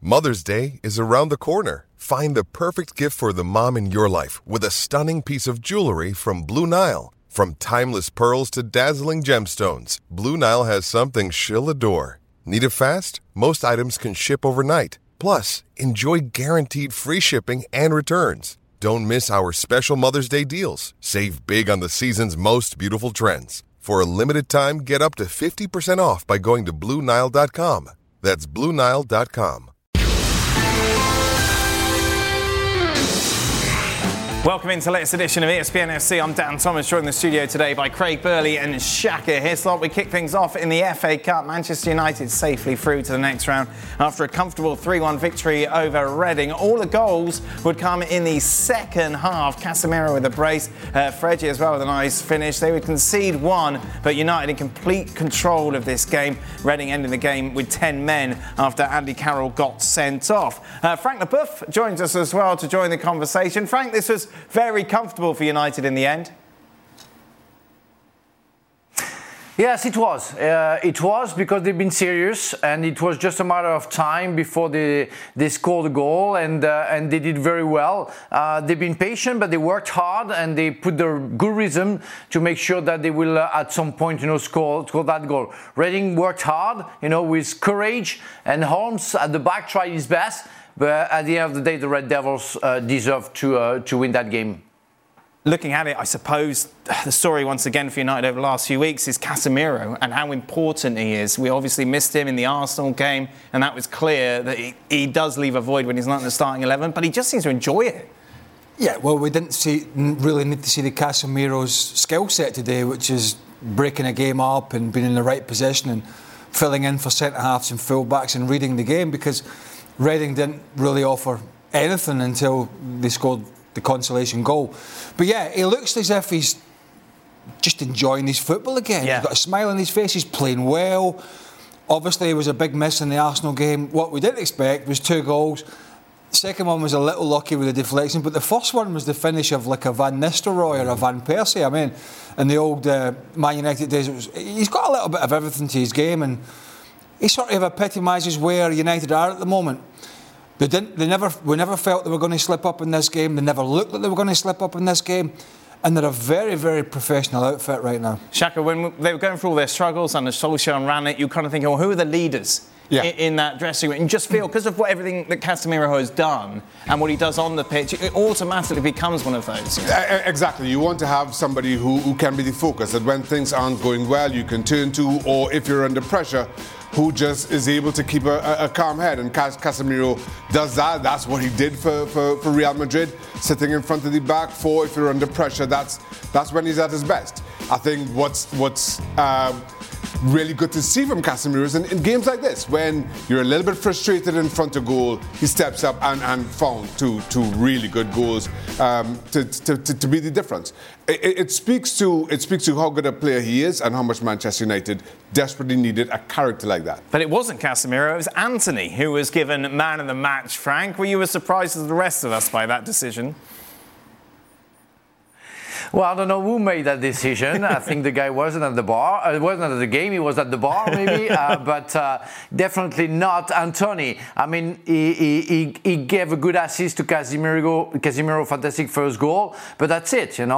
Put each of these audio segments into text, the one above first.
Mother's Day is around the corner. Find the perfect gift for the mom in your life with a stunning piece of jewelry from Blue Nile. From timeless pearls to dazzling gemstones, Blue Nile has something she'll adore. Need it fast? Most items can ship overnight. Plus, enjoy guaranteed free shipping and returns. Don't miss our special Mother's Day deals. Save big on the season's most beautiful trends. For a limited time, get up to 50% off by going to BlueNile.com. That's BlueNile.com. Welcome into the latest edition of ESPN FC. I'm Dan Thomas, joined in the studio today by Craig Burley and Shaka Hislop. We kick things off in the FA Cup. Manchester United safely through to the next round after a comfortable 3-1 victory over Reading. All the goals would come in the second half. Casemiro with a brace, Freggie as well with a nice finish. They would concede one, but United in complete control of this game. Reading ending the game with 10 men after Andy Carroll got sent off. Frank Leboeuf joins us as well to join the conversation. Frank, this was very comfortable for United in the end. Yes, it was. It was because they've been serious, and it was just a matter of time before they scored a goal, and they did very well. They've been patient, but they worked hard, and they put their good rhythm to make sure that they will at some point, score that goal. Reading worked hard, with courage, and Holmes at the back tried his best. But at the end of the day, the Red Devils deserve to win that game. Looking at it, I suppose the story once again for United over the last few weeks is Casemiro and how important he is. We obviously missed him in the Arsenal game, and that was clear that he does leave a void when he's not in the starting 11, but he just seems to enjoy it. Yeah, well, we didn't really need to see the Casemiro's skill set today, which is breaking a game up and being in the right position and filling in for centre-halves and full-backs and reading the game, because Reading didn't really offer anything until they scored the consolation goal. But yeah, he looks as if he's just enjoying his football again. Yeah. He's got a smile on his face, he's playing well. Obviously, it was a big miss in the Arsenal game. What we didn't expect was 2 goals. The second one was a little lucky with the deflection, but the first one was the finish of like a Van Nistelrooy or a Van Persie. I mean, in the old Man United days, he's got a little bit of everything to his game, and he sort of epitomises where United are at the moment. We never felt they were going to slip up in this game. They never looked like they were going to slip up in this game. And they're a very, very professional outfit right now. Shaka, when they were going through all their struggles under Solskjaer and Ranić, you kind of think, who are the leaders in that dressing room? And you just feel, because of everything that Casemiro has done and what he does on the pitch, it automatically becomes one of those. Exactly. You want to have somebody who can be the focus, that when things aren't going well, you can turn to, or if you're under pressure, who just is able to keep a calm head. And Casemiro does that. That's what he did for Real Madrid, sitting in front of the back four. If you're under pressure, that's when he's at his best. I think what's really good to see from Casemiro is in games like this, when you're a little bit frustrated in front of goal, he steps up and found two really good goals to be the difference. It speaks to how good a player he is and how much Manchester United desperately needed a character like that. But it wasn't Casemiro, it was Anthony who was given man of the match. Frank, were you as surprised as the rest of us by that decision? Well, I don't know who made that decision. I think the guy wasn't at the bar. It wasn't at the game. He was at the bar, maybe. But definitely not Anthony. I mean, he gave a good assist to Casemiro, fantastic first goal. But that's it, And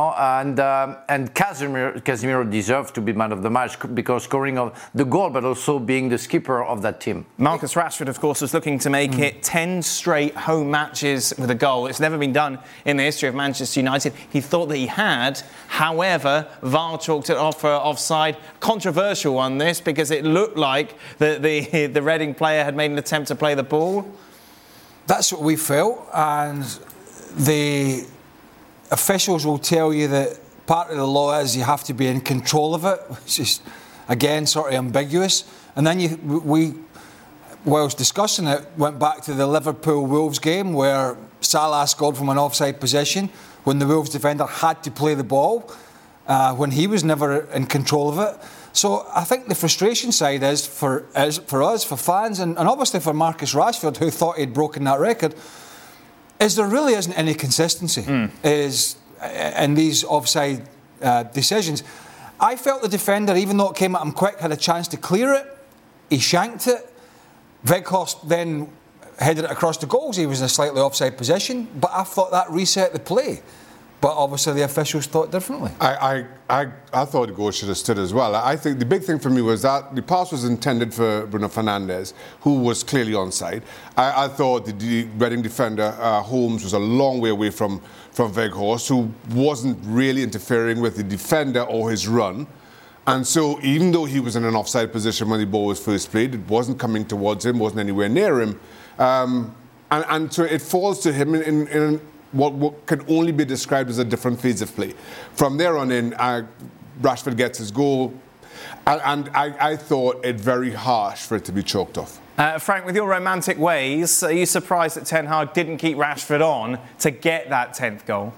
Casemiro deserved to be man of the match because scoring of the goal, but also being the skipper of that team. Marcus Rashford, of course, was looking to make it 10 straight home matches with a goal. It's never been done in the history of Manchester United. He thought that he had. However, VAR chalked it off for offside. Controversial one, this, because it looked like the Reading player had made an attempt to play the ball. That's what we felt, and the officials will tell you that part of the law is you have to be in control of it, which is, again, sort of ambiguous. And then whilst discussing it, went back to the Liverpool-Wolves game where Salah scored from an offside position when the Wolves defender had to play the ball, when he was never in control of it. So I think the frustration side is for us, for fans, and obviously for Marcus Rashford, who thought he'd broken that record, is there really isn't any consistency in these offside decisions. I felt the defender, even though it came at him quick, had a chance to clear it. He shanked it. Weghorst then headed it across the goals. He was in a slightly offside position, but I thought that reset the play. But obviously the officials thought differently. I thought the goal should have stood as well. I think the big thing for me was that the pass was intended for Bruno Fernandes, who was clearly onside. I thought the Reading defender, Holmes, was a long way away from Weghorst, who wasn't really interfering with the defender or his run. And so even though he was in an offside position when the ball was first played, it wasn't coming towards him, wasn't anywhere near him. And so it falls to him in what can only be described as a different phase of play. From there on in, Rashford gets his goal, and I thought it very harsh for it to be chalked off. Frank, with your romantic ways, are you surprised that Ten Hag didn't keep Rashford on to get that 10th goal?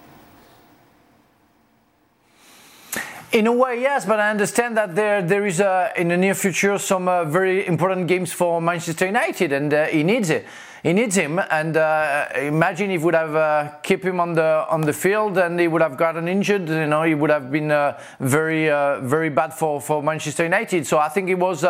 In a way, yes, but I understand that there is in the near future some very important games for Manchester United, and he needs it. He needs him, and imagine if he would have kept him on the field, and he would have gotten injured. You know, he would have been very bad for Manchester United. So I think it was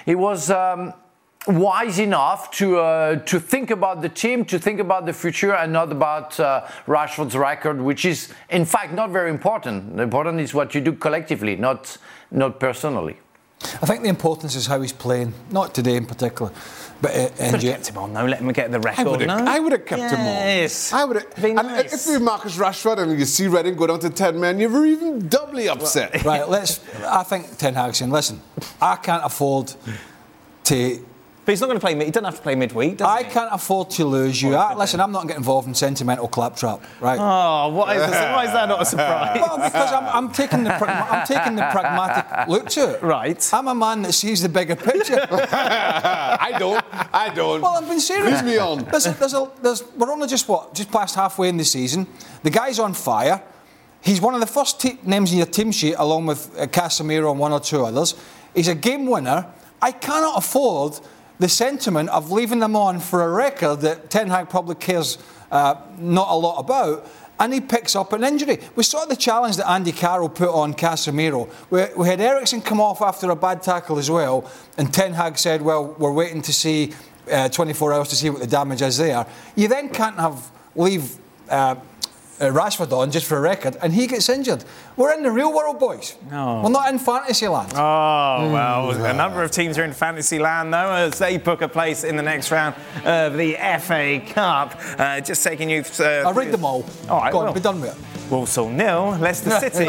wise enough to think about the team, to think about the future, and not about Rashford's record, which is in fact not very important. The important is what you do collectively, not personally. I think the importance is how he's playing, not today in particular. But kept him on though. Let him get the record. I would have kept him on. Yes. I would have. Nice. If you're Marcus Rashford and you see Reading go down to 10 men, you're even doubly upset. Right. I think Ten Hag's saying, listen, I can't afford to. But he's not going to play. He doesn't have to play midweek, does he? I can't afford to lose you. Listen, I'm not getting involved in sentimental claptrap, right? Oh, why is that not a surprise? Well, because I'm taking the pragmatic look to it. Right. I'm a man that sees the bigger picture. I don't. Well, I'm being serious. Leave me on. We're only just past halfway in the season. The guy's on fire. He's one of the first names in your team sheet, along with Casemiro and one or two others. He's a game winner. I cannot afford the sentiment of leaving them on for a record that Ten Hag probably cares not a lot about, and he picks up an injury. We saw the challenge that Andy Carroll put on Casemiro. We had Eriksen come off after a bad tackle as well, and Ten Hag said, well, we're waiting to see 24 hours to see what the damage is there. You then can't leave Rashford on just for a record, and he gets injured. We're in the real world, boys. Oh. We're not in fantasy land. Oh, well, a number of teams are in fantasy land, though, as they book a place in the next round of the FA Cup. Just taking you... I'll read them all. All right, Go on, be done with it. Walsall 0, Leicester City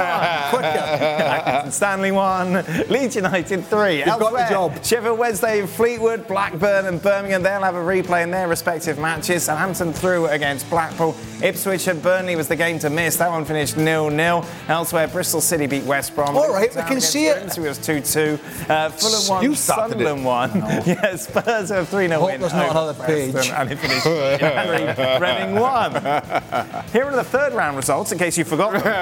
1, Stanley 1, Leeds United 3. You've got the job. Sheffield Wednesday, Fleetwood, Blackburn and Birmingham, they'll have a replay in their respective matches. Southampton through against Blackpool. Ipswich and Burnley was the game to miss. That one finished 0-0. Elsewhere, Bristol City beat West Brom. All right, we can see it. It was 2-2. Fulham 1, Sunderland 1. Yeah, Spurs have 3-0 win. There's not another page. And it finished Reading 1. Here are the third round results, in case you forgot them.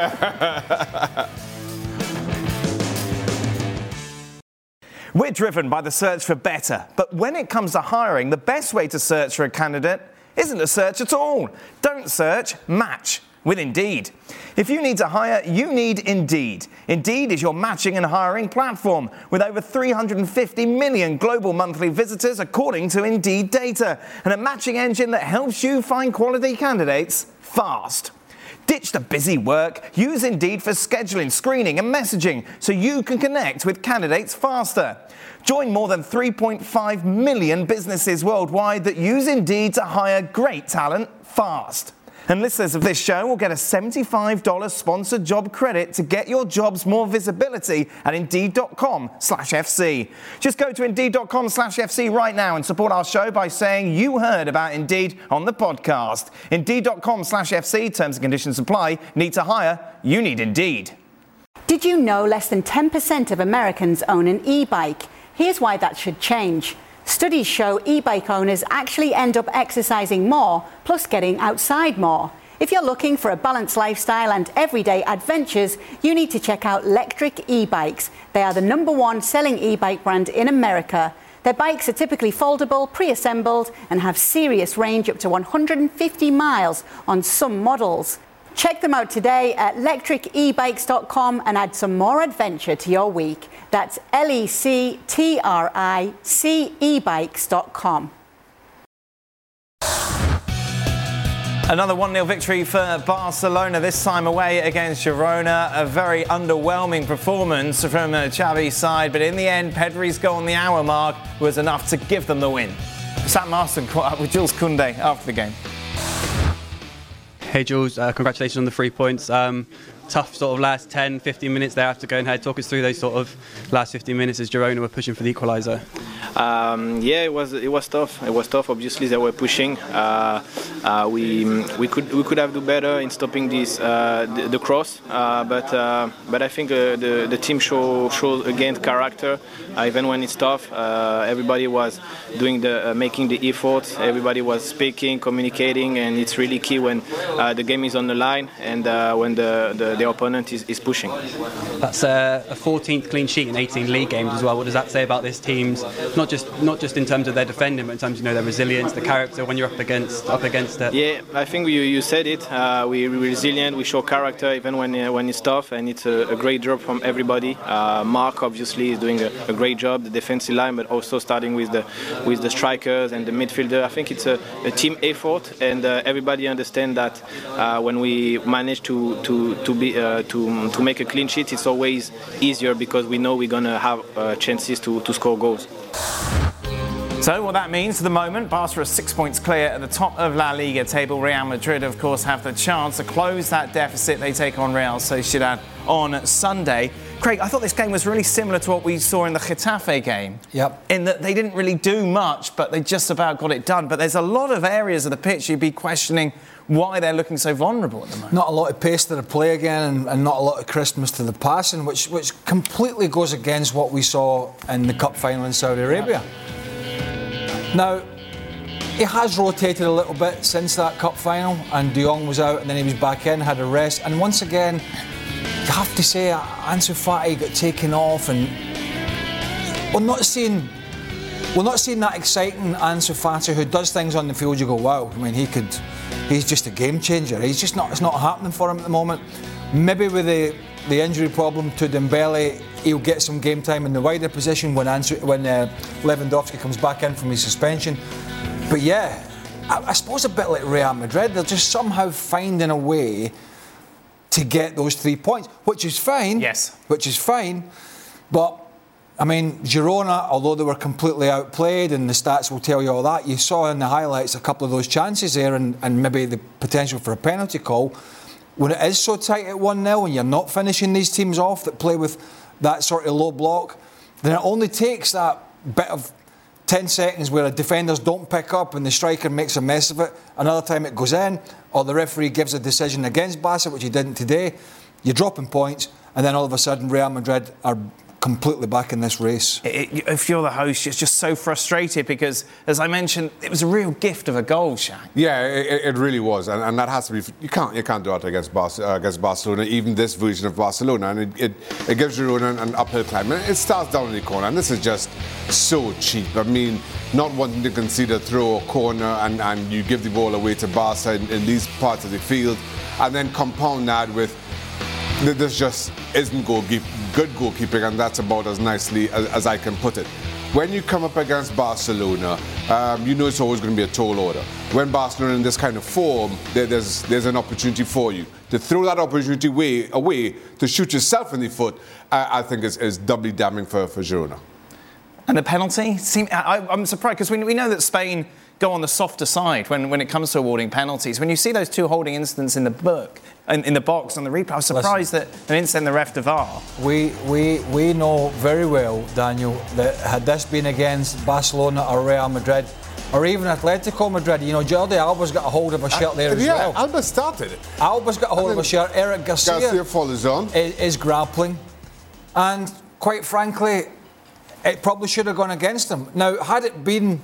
We're driven by the search for better, but when it comes to hiring, the best way to search for a candidate isn't to search at all. Don't search, match with Indeed. If you need to hire, you need Indeed. Indeed is your matching and hiring platform with over 350 million global monthly visitors according to Indeed data, and a matching engine that helps you find quality candidates fast. Ditch the busy work. Use Indeed for scheduling, screening and messaging so you can connect with candidates faster. Join more than 3.5 million businesses worldwide that use Indeed to hire great talent fast. And listeners of this show will get a $75 sponsored job credit to get your jobs more visibility at Indeed.com/FC. Just go to Indeed.com/FC right now and support our show by saying you heard about Indeed on the podcast. Indeed.com/FC, terms and conditions apply. Need to hire? You need Indeed. Did you know less than 10% of Americans own an e-bike? Here's why that should change. Studies show e-bike owners actually end up exercising more, plus getting outside more. If you're looking for a balanced lifestyle and everyday adventures, you need to check out Lectric e-bikes. They are the #1 selling e-bike brand in America. Their bikes are typically foldable, pre-assembled, and have serious range up to 150 miles on some models. Check them out today at lectricebikes.com and add some more adventure to your week. That's LECTRIC ebikes.com. Another 1-0 victory for Barcelona, this time away against Girona. A very underwhelming performance from Xavi's side, but in the end, Pedri's goal on the hour mark was enough to give them the win. Sam Marston caught up with Jules Koundé after the game. Hey Jules, congratulations on the 3 points. Tough sort of last 10, 15 minutes there after going ahead. Talk us through those sort of last 15 minutes as Girona were pushing for the equaliser. Yeah, it was tough. It was tough. Obviously, they were pushing. We could have do better in stopping this the cross. But I think the team showed again character. Even when it's tough, everybody was doing making the effort. Everybody was speaking, communicating, and it's really key when the game is on the line and when the opponent is pushing. That's a 14th clean sheet in 18 league games as well. What does that say about this team's not just in terms of their defending, but in terms of their resilience, the character when you're up against it? Yeah, I think you said it. We're resilient. We show character even when it's tough, and it's a great job from everybody. Mark obviously is doing a great job, the defensive line, but also starting with the strikers and the midfielder. I think it's a team effort, and everybody understands that when we manage to make a clean sheet, it's always easier because we know we're gonna have chances to score goals. So what that means for the moment, Barca are 6 points clear at the top of La Liga table. Real Madrid, of course, have the chance to close that deficit. They take on Real Sociedad on Sunday. Craig, I thought this game was really similar to what we saw in the Getafe game. Yep. In that they didn't really do much, but they just about got it done. But there's a lot of areas of the pitch you'd be questioning why they're looking so vulnerable at the moment. Not a lot of pace to the play again, and not a lot of crispness to the passing, which completely goes against what we saw in the cup final in Saudi Arabia. Now, he has rotated a little bit since that cup final, and De Jong was out and then he was back in, had a rest, and once again you have to say Ansu Fati got taken off, and we're not seeing that exciting Ansu Fati who does things on the field you go, wow, I mean he's just a game changer. It's not happening for him at the moment. Maybe with the injury problem to Dembele, he'll get some game time in the wider position when Lewandowski comes back in from his suspension. But yeah, I suppose a bit like Real Madrid, they're just somehow finding a way to get those 3 points, which is fine. Yes. Which is fine. But, I mean, Girona, although they were completely outplayed, and the stats will tell you all that, you saw in the highlights a couple of those chances there and maybe the potential for a penalty call. When it is so tight at 1-0 and you're not finishing these teams off that play with that sort of low block, then it only takes that bit of 10 seconds where the defenders don't pick up and the striker makes a mess of it. Another time it goes in, or the referee gives a decision against Barca, which he didn't today. You're dropping points, and then all of a sudden Real Madrid are completely back in this race. If you're the host, you're just so frustrated because, as I mentioned, it was a real gift of a goal, Shaq. Yeah, it really was, and that has to be. You can't do that against Barcelona, even this version of Barcelona, and it gives Girona an uphill climb. And it starts down in the corner, and this is just so cheap. I mean, not wanting to concede a throw or corner, and you give the ball away to Barca in these parts of the field, and then compound that with. This just isn't good goalkeeping, and that's about as nicely as I can put it. When you come up against Barcelona, you know it's always going to be a tall order. When Barcelona in this kind of form, there's an opportunity for you. To throw that opportunity away to shoot yourself in the foot, I think is doubly damning for Girona. And the penalty? I'm surprised, because we know that Spain go on the softer side when it comes to awarding penalties. When you see those two holding incidents in the book, in the box on the replay, I was surprised that they didn't send the ref to VAR. We know very well, Daniel, that had this been against Barcelona or Real Madrid, or even Atletico Madrid, you know, Jordi Alba's got a hold of a shirt there as well. Yeah, Alba started it. Alba's got a hold of a shirt. Eric Garcia follows on. Is grappling. And quite frankly, it probably should have gone against him. Now, had it been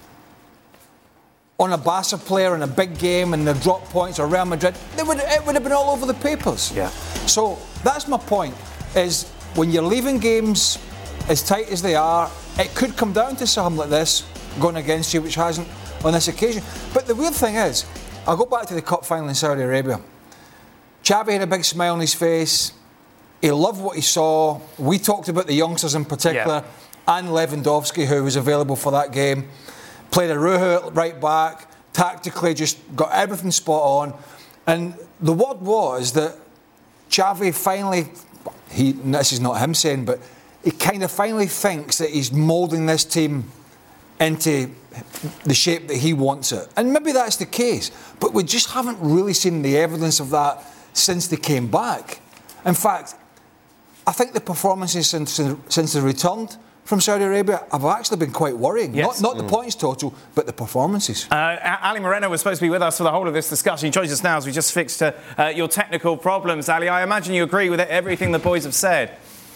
on a Barca player in a big game and the drop points or Real Madrid, it would have been all over the papers. Yeah. So that's my point, is when you're leaving games as tight as they are, it could come down to something like this going against you, which hasn't on this occasion. But the weird thing is, I'll go back to the cup final in Saudi Arabia. Xavi had a big smile on his face. He loved what he saw. We talked about the youngsters in particular, and Lewandowski, who was available for that game. Played Arujo right back, tactically just got everything spot on. And the word was that Xavi finally, this is not him saying, but he kind of finally thinks that he's moulding this team into the shape that he wants it. And maybe that's the case, but we just haven't really seen the evidence of that since they came back. In fact, I think the performances since they returned from Saudi Arabia have actually been quite worrying. Yes. Not the points total, but the performances. Ali Moreno was supposed to be with us for the whole of this discussion. He joins us now as we just fixed your technical problems. Ali, I imagine you agree with everything the boys have said.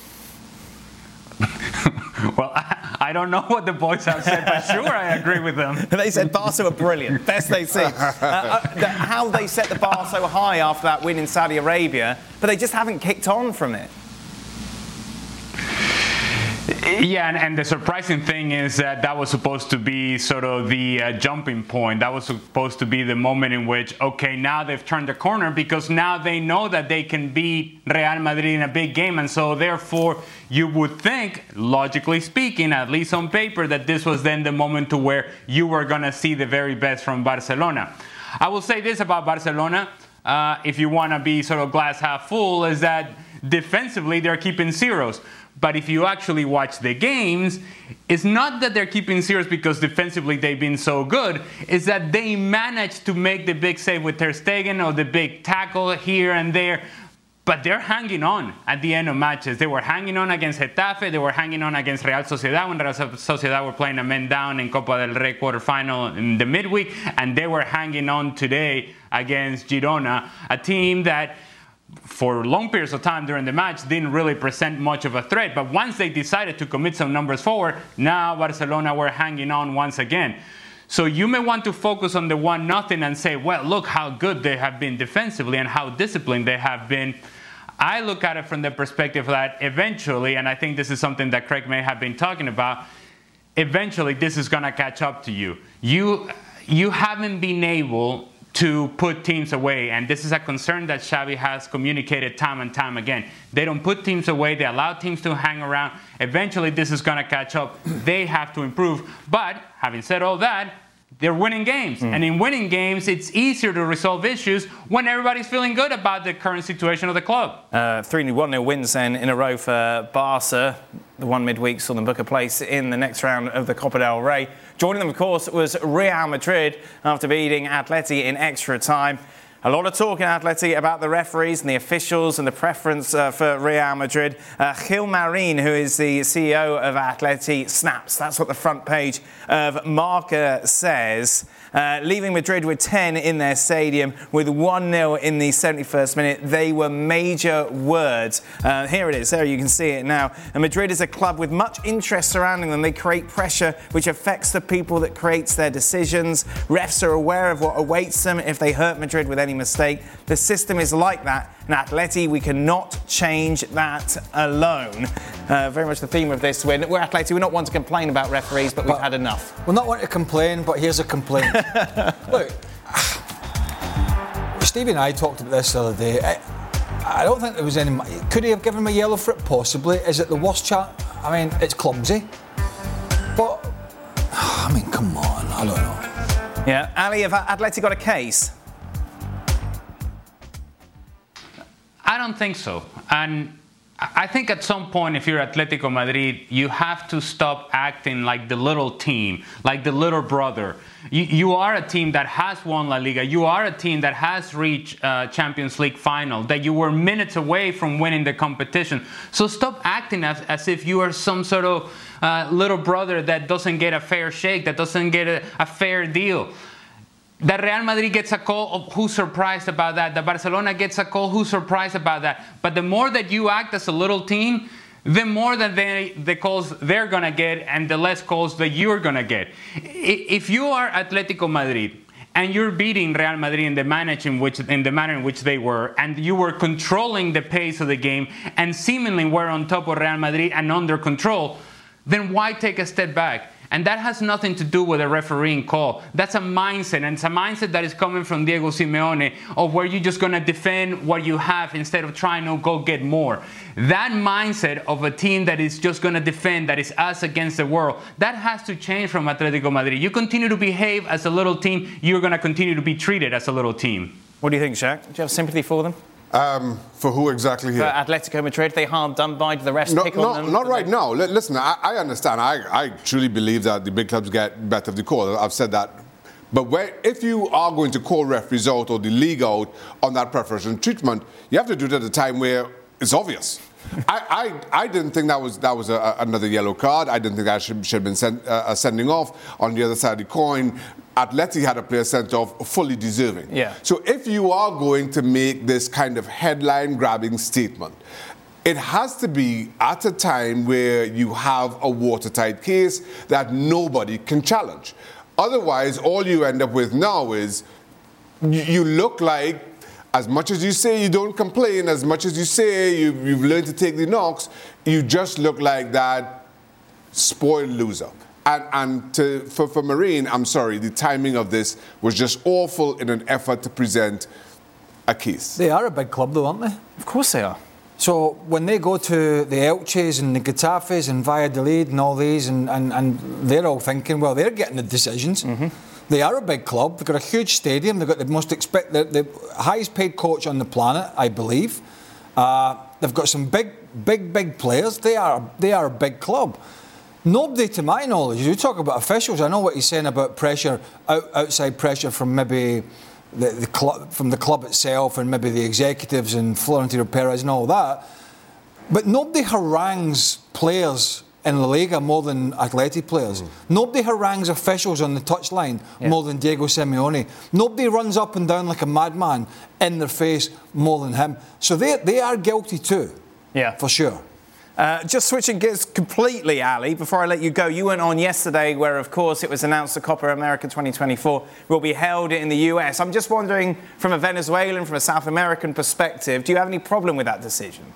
Well, I don't know what the boys have said, but sure, I agree with them. They said Barca were brilliant, best they've seen. How they set the bar so high after that win in Saudi Arabia, but they just haven't kicked on from it. Yeah, and the surprising thing is that was supposed to be sort of the jumping point. That was supposed to be the moment in which, okay, now they've turned the corner because now they know that they can beat Real Madrid in a big game. And so therefore, you would think, logically speaking, at least on paper, that this was then the moment to where you were going to see the very best from Barcelona. I will say this about Barcelona, if you want to be sort of glass half full, is that defensively they're keeping zeros. But if you actually watch the games, it's not that they're keeping zeros because defensively they've been so good. It's that they managed to make the big save with Ter Stegen or the big tackle here and there. But they're hanging on at the end of matches. They were hanging on against Getafe. They were hanging on against Real Sociedad when Real Sociedad were playing a men down in Copa del Rey quarterfinal in the midweek. And they were hanging on today against Girona, a team that for long periods of time during the match didn't really present much of a threat. But once they decided to commit some numbers forward, now Barcelona were hanging on once again. So you may want to focus on the 1-0 and say, well, look how good they have been defensively and how disciplined they have been. I look at it from the perspective that eventually, and I think this is something that Craig may have been talking about, eventually this is going to catch up to you. You haven't been able to put teams away, and this is a concern that Xavi has communicated time and time again. They don't put teams away, they allow teams to hang around. Eventually this is going to catch up. They have to improve. But having said all that, they're winning games. And in winning games, it's easier to resolve issues when everybody's feeling good about the current situation of the club. 1-0 wins then in a row for Barca. The one midweek saw them book a place in the next round of the Copa del Rey. Joining them, of course, was Real Madrid after beating Atleti in extra time. A lot of talk in Atleti about the referees and the officials and the preference for Real Madrid. Gil Marín, who is the CEO of Atleti, snaps. That's what the front page of Marca says. Leaving Madrid with 10 in their stadium with 1-0 in the 71st minute. They were major words. Here it is. There you can see it now. And Madrid is a club with much interest surrounding them. They create pressure which affects the people that creates their decisions. Refs are aware of what awaits them if they hurt Madrid with any mistake. The system is like that. And Atleti, we cannot change that alone. Very much the theme of this. We're Atleti, we're not one to complain about referees, but we've had enough. We're not one to complain, but here's a complaint. Look, Stevie and I talked about this the other day. I don't think there was any... Could he have given him a yellow for it? Possibly. Is it the worst chat? I mean, it's clumsy. But, I mean, come on. I don't know. Yeah. Ali, have Atleti got a case? I don't think so. And I think at some point, if you're Atletico Madrid, you have to stop acting like the little team, like the little brother. You are a team that has won La Liga. You are a team that has reached Champions League final, that you were minutes away from winning the competition. So stop acting as if you are some sort of little brother that doesn't get a fair shake, that doesn't get a fair deal. That Real Madrid gets a call, who's surprised about that? That Barcelona gets a call, who's surprised about that? But the more that you act as a little team, the more that the calls they're going to get and the less calls that you're going to get. If you are Atletico Madrid and you're beating Real Madrid in the manner in which they were, and you were controlling the pace of the game and seemingly were on top of Real Madrid and under control, then why take a step back And that has nothing to do with a refereeing call. That's a mindset, and it's a mindset that is coming from Diego Simeone, of where you're just going to defend what you have instead of trying to go get more. That mindset of a team that is just going to defend, that is us against the world, that has to change from Atletico Madrid. You continue to behave as a little team, you're going to continue to be treated as a little team. What do you think, Shaq? Do you have sympathy for them? For who exactly here? For Atletico Madrid, they hard done by. Do the rest pick on them? Not right now. Listen, I understand. I truly believe that the big clubs get better of the call. I've said that. But if you are going to call referees out or the league out on that preferential treatment, you have to do it at a time where it's obvious. I didn't think that was another yellow card. I didn't think that should have been sending off. On the other side of the coin, Atleti had a player sent off fully deserving. Yeah. So if you are going to make this kind of headline-grabbing statement, it has to be at a time where you have a watertight case that nobody can challenge. Otherwise, all you end up with now is you look like, as much as you say you don't complain, as much as you say you've learned to take the knocks, you just look like that spoiled loser. And for Marine, I'm sorry, the timing of this was just awful in an effort to present a case. They are a big club though, aren't they? Of course they are. So when they go to the Elches and the Getafes and Valladolid and all these, and they're all thinking, well, they're getting the decisions. Mm-hmm. They are a big club. They've got a huge stadium. They've got the highest paid coach on the planet, I believe. They've got some big players. They are a big club. Nobody, to my knowledge, you talk about officials, I know what he's saying about pressure, outside pressure from maybe the club, from the club itself, and maybe the executives and Florentino Perez and all that. But nobody harangues players in La Liga more than Atleti players. Nobody harangues officials on the touchline more than Diego Simeone. Nobody runs up and down like a madman in their face more than him. So they are guilty too. Yeah, for sure. Just switching gears completely, Ali, before I let you go, you went on yesterday where, of course, it was announced the Copa America 2024 will be held in the US. I'm just wondering, from a Venezuelan, from a South American perspective, do you have any problem with that decision?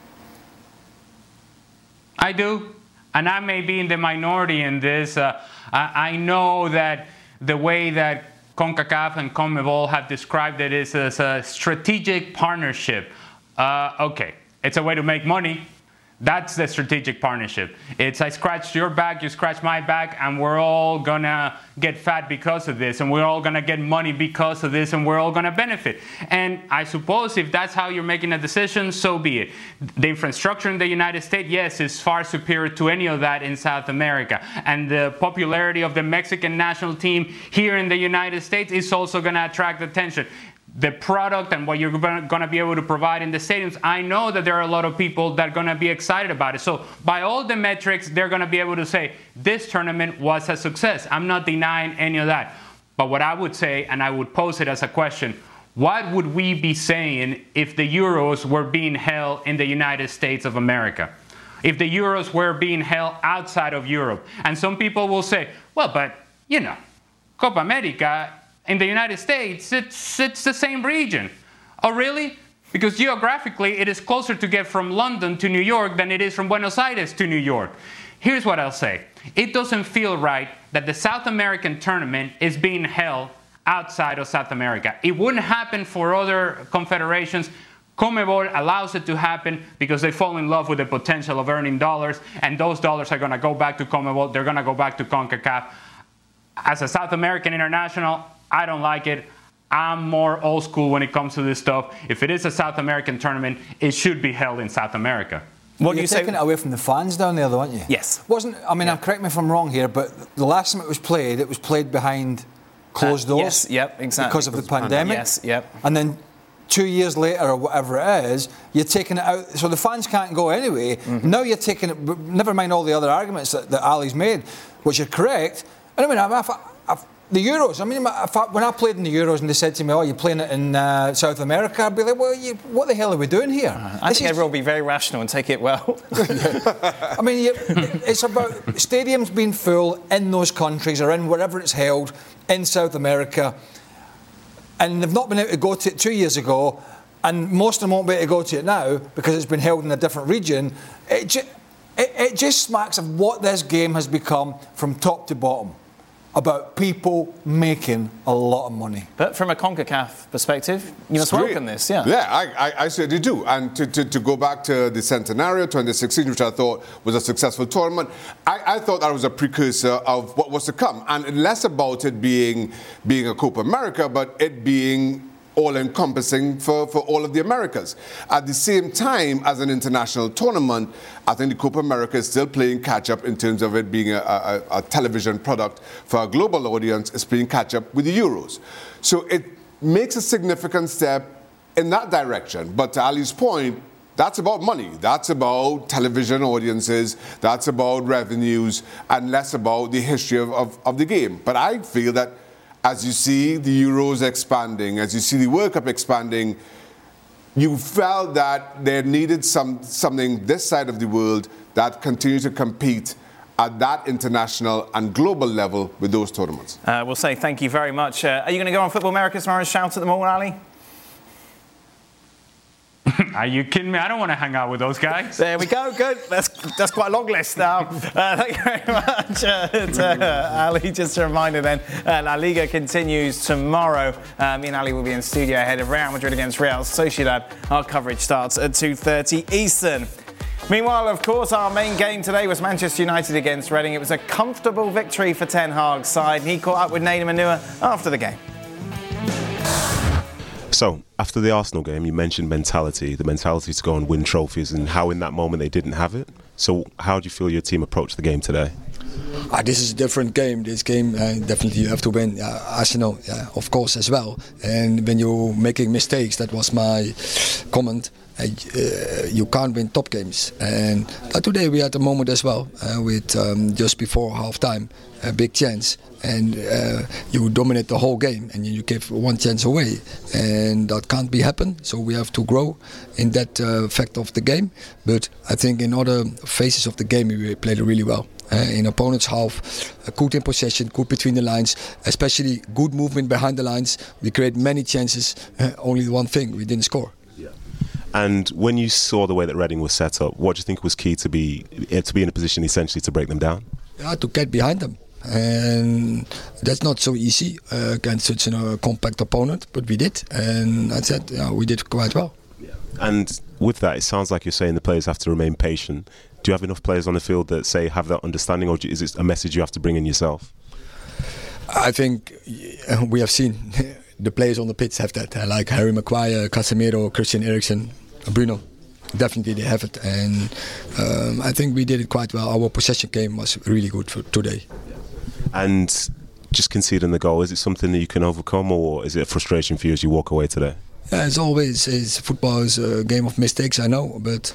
I do, and I may be in the minority in this. I know that the way that CONCACAF and CONMEBOL have described it is as a strategic partnership. Okay, it's a way to make money. That's the strategic partnership. It's I scratch your back, you scratch my back, and we're all gonna get fat because of this, and we're all gonna get money because of this, and we're all gonna benefit. And I suppose if that's how you're making a decision, so be it. The infrastructure in the United States, yes, is far superior to any of that in South America. And the popularity of the Mexican national team here in the United States is also gonna attract attention. The product and what you're going to be able to provide in the stadiums, I know that there are a lot of people that are going to be excited about it. So by all the metrics, they're going to be able to say, this tournament was a success. I'm not denying any of that. But what I would say, and I would pose it as a question, what would we be saying if the Euros were being held in the United States of America? If the Euros were being held outside of Europe? And some people will say, well, but, you know, Copa America in the United States, it's the same region. Oh, really? Because geographically, it is closer to get from London to New York than it is from Buenos Aires to New York. Here's what I'll say. It doesn't feel right that the South American tournament is being held outside of South America. It wouldn't happen for other confederations. CONMEBOL allows it to happen because they fall in love with the potential of earning dollars, and those dollars are going to go back to CONMEBOL. They're going to go back to CONCACAF. As a South American international, I don't like it. I'm more old school when it comes to this stuff. If it is a South American tournament, it should be held in South America. What do you say? You're taking it away from the fans down there, though, aren't you? Yes. Correct me if I'm wrong here, but the last time it was played behind closed doors. Yes, yep, exactly. Because of the pandemic. Yes, yep. And then 2 years later, or whatever it is, you're taking it out, so the fans can't go anyway. Mm-hmm. Now you're taking it, never mind all the other arguments that Ali's made, which are correct. And I mean, the Euros, when I played in the Euros and they said to me, oh, you're playing it in South America, I'd be like, well, what the hell are we doing here? I think everyone will be very rational and take it well. I mean, it's about stadiums being full in those countries or in wherever it's held in South America. And they've not been able to go to it 2 years ago, and most of them won't be able to go to it now because it's been held in a different region. It just smacks of what this game has become from top to bottom, about people making a lot of money. But from a CONCACAF perspective, you must welcome this, yeah. Yeah, I certainly do. And to go back to the Centenario 2016, which I thought was a successful tournament, I thought that was a precursor of what was to come. And less about it being a Copa America, but it being all-encompassing for all of the Americas. At the same time, as an international tournament, I think the Copa America is still playing catch-up in terms of it being a television product for a global audience. It's playing catch-up with the Euros. So it makes a significant step in that direction. But to Ali's point, that's about money. That's about television audiences. That's about revenues, and less about the history of the game. But I feel that as you see the Euros expanding, as you see the World Cup expanding, you felt that there needed something this side of the world that continued to compete at that international and global level with those tournaments. We'll say thank you very much. Are you going to go on Football America tomorrow and shout at them all, Ali? Are you kidding me? I don't want to hang out with those guys. There we go. Good. That's quite a long list now. Thank you very much, Ali. Just a reminder then, La Liga continues tomorrow. Me and Ali will be in studio ahead of Real Madrid against Real Sociedad. Our coverage starts at 2:30 Eastern. Meanwhile, of course, our main game today was Manchester United against Reading. It was a comfortable victory for Ten Hag's side, and he caught up with Nader Manua after the game. So, after the Arsenal game, you mentioned mentality, the mentality to go and win trophies, and how in that moment they didn't have it. So, how do you feel your team approached the game today? This is a different game. This game, definitely you have to win. Arsenal, of course, as well. And when you're making mistakes, that was my comment. You can't win top games. And today we had a moment as well with just before half-time, a big chance. And you dominate the whole game and you give one chance away. And that can't be happen. So we have to grow in that fact of the game. But I think in other phases of the game we played really well. In opponent's half, good in possession, good between the lines, especially good movement behind the lines. We create many chances, only one thing, we didn't score. And when you saw the way that Reading was set up, what do you think was key to be in a position essentially to break them down? To get behind them. And that's not so easy against such a compact opponent, but we did. And I said, we did quite well. And with that, it sounds like you're saying the players have to remain patient. Do you have enough players on the field that say have that understanding, or is it a message you have to bring in yourself? I think we have seen the players on the pitch have that, like Harry Maguire, Casemiro, Christian Eriksen, Bruno. Definitely they have it, and I think we did it quite well. Our possession game was really good for today. And just conceding the goal, is it something that you can overcome, or is it a frustration for you as you walk away today? As always, football is a game of mistakes, I know, but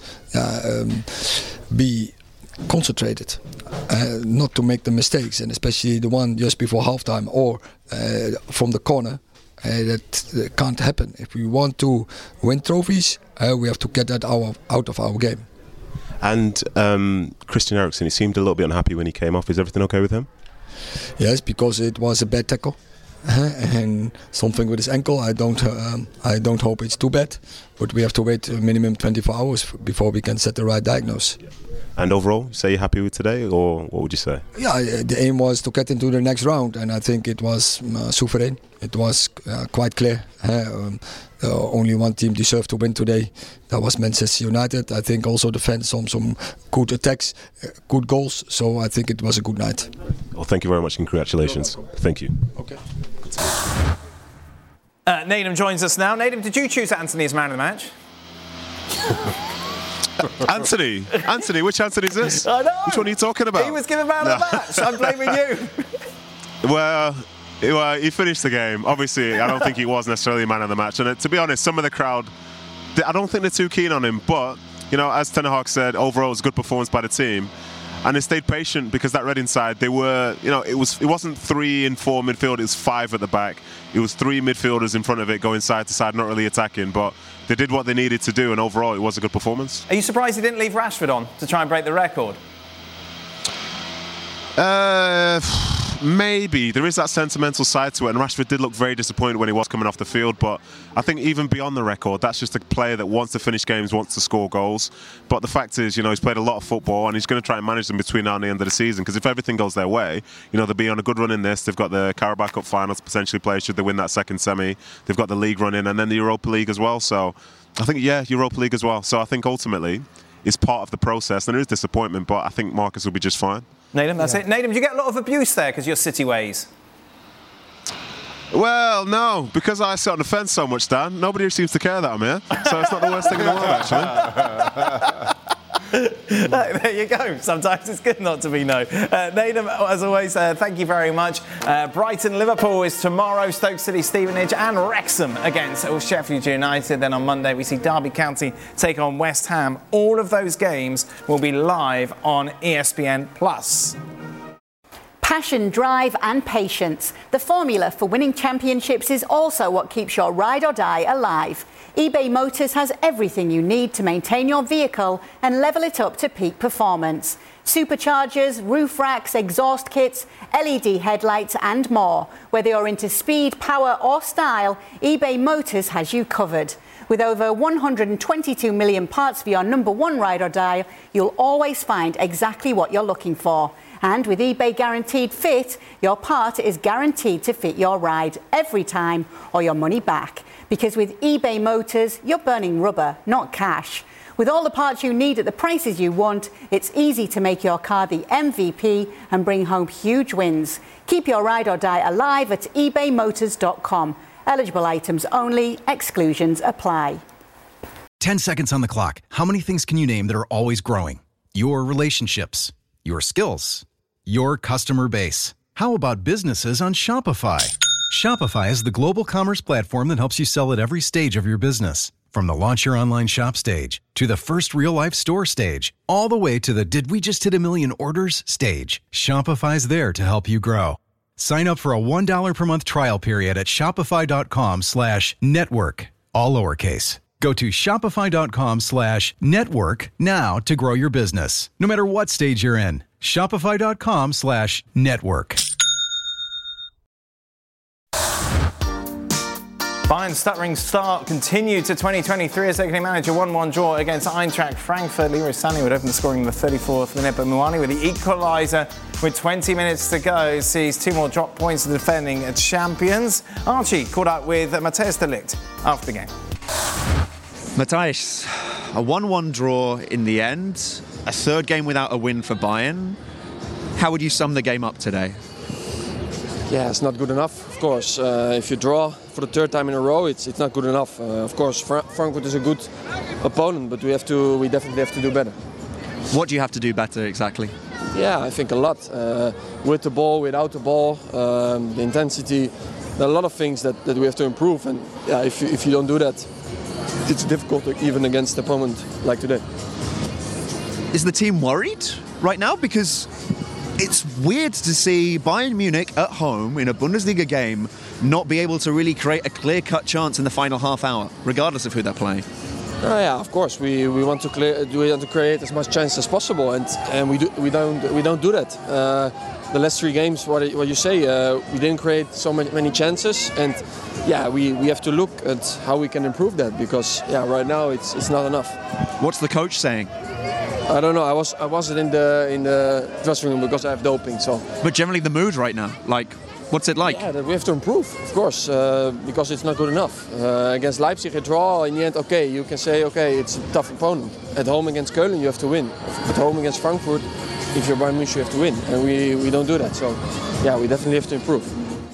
be concentrated, not to make the mistakes, and especially the one just before halftime or from the corner. That can't happen. If we want to win trophies, we have to get that out of our game. And Christian Eriksen, he seemed a little bit unhappy when he came off. Is everything okay with him? Yes, because it was a bad tackle. And something with his ankle. I don't hope it's too bad, but we have to wait a minimum 24 hours before we can set the right diagnosis. And overall, say you're happy with today, or what would you say? Yeah, the aim was to get into the next round, and I think it was sovereign. It was quite clear. Only one team deserved to win today. That was Manchester United. I think also the fans some good attacks, good goals. So I think it was a good night. Well, thank you very much and congratulations. Thank you. Okay. Nadim joins us now. Nadim, did you choose Anthony as man of the match? Anthony, which Anthony is this? I know. Which one are you talking about? He was given man of the match. I'm blaming you. Well, he finished the game. Obviously, I don't think he was necessarily man of the match. And to be honest, some of the crowd, I don't think they're too keen on him. But, as Ten Hag said, overall it was a good performance by the team. And they stayed patient because that Reading side, they were, it wasn't 3 and 4 midfield, it was 5 at the back. It was 3 midfielders in front of it going side to side, not really attacking. But they did what they needed to do, and overall it was a good performance. Are you surprised he didn't leave Rashford on to try and break the record? maybe there is that sentimental side to it, and Rashford did look very disappointed when he was coming off the field, but I think even beyond the record, that's just a player that wants to finish games, wants to score goals. But the fact is, he's played a lot of football, and he's going to try and manage them between now and the end of the season, because if everything goes their way, they'll be on a good run in this. They've got the Carabao Cup final to potentially play should they win that second semi. They've got the league running, and then the Europa League as well. So I think, Europa League as well. So I think ultimately it's part of the process, and there is disappointment, but I think Marcus will be just fine. Nadem, that's it. Nadem, do you get a lot of abuse there because you're City ways? Well, no, because I sit on the fence so much, Dan. Nobody seems to care that I'm here, so it's not the worst thing in the world, actually. There you go. Sometimes it's good not to be no. Nadem, as always, thank you very much. Brighton, Liverpool is tomorrow. Stoke City, Stevenage, and Wrexham against Sheffield United. Then on Monday, we see Derby County take on West Ham. All of those games will be live on ESPN+. Passion, drive and patience. The formula for winning championships is also what keeps your ride or die alive. eBay Motors has everything you need to maintain your vehicle and level it up to peak performance. Superchargers, roof racks, exhaust kits, LED headlights and more. Whether you're into speed, power or style, eBay Motors has you covered. With over 122 million parts for your number one ride or die, you'll always find exactly what you're looking for. And with eBay Guaranteed Fit, your part is guaranteed to fit your ride every time or your money back. Because with eBay Motors, you're burning rubber, not cash. With all the parts you need at the prices you want, it's easy to make your car the MVP and bring home huge wins. Keep your ride or die alive at ebaymotors.com. Eligible items only. Exclusions apply. 10 seconds on the clock. How many things can you name that are always growing? Your relationships, your skills, your customer base. How about businesses on Shopify? Shopify is the global commerce platform that helps you sell at every stage of your business. From the launch your online shop stage, to the first real-life store stage, all the way to the did we just hit a million orders stage. Shopify's there to help you grow. Sign up for a $1 per month trial period at shopify.com/network, all lowercase. Go to shopify.com/network now to grow your business, no matter what stage you're in. Shopify.com/network. Bayern's stuttering start continued to 2023 as their manager 1-1 draw against Eintracht Frankfurt. Leroy Sané would open the scoring in the 34th minute, but Muani with the equaliser with 20 minutes to go sees two more drop points to the defending champions. Archie caught up with Matthijs de Ligt after the game. Matthijs, a 1-1 draw in the end, a third game without a win for Bayern. How would you sum the game up today? Yeah, it's not good enough, of course. If you draw for the third time in a row, it's not good enough. Of course, Frankfurt is a good opponent, but we definitely have to do better. What do you have to do better exactly? Yeah, I think a lot. With the ball, without the ball, the intensity. There are a lot of things that we have to improve, and yeah, if you don't do that, it's difficult even against an opponent like today. Is the team worried right now? Because it's weird to see Bayern Munich at home in a Bundesliga game not be able to really create a clear-cut chance in the final half hour, regardless of who they're playing. Yeah, of course. We want to create as much chance as possible, and we don't do that. The last three games, what you say, we didn't create so many chances, and yeah, we have to look at how we can improve that, because yeah, right now it's not enough. What's the coach saying? I don't know. I wasn't in the dressing room because I have doping. So. But generally, the mood right now, what's it like? Yeah, that we have to improve, of course, because it's not good enough. Against Leipzig, a draw. In the end, okay, you can say, okay, it's a tough opponent. At home against Köln, you have to win. At home against Frankfurt, if you're Bayern Munich, you have to win, and we don't do that. So, yeah, we definitely have to improve.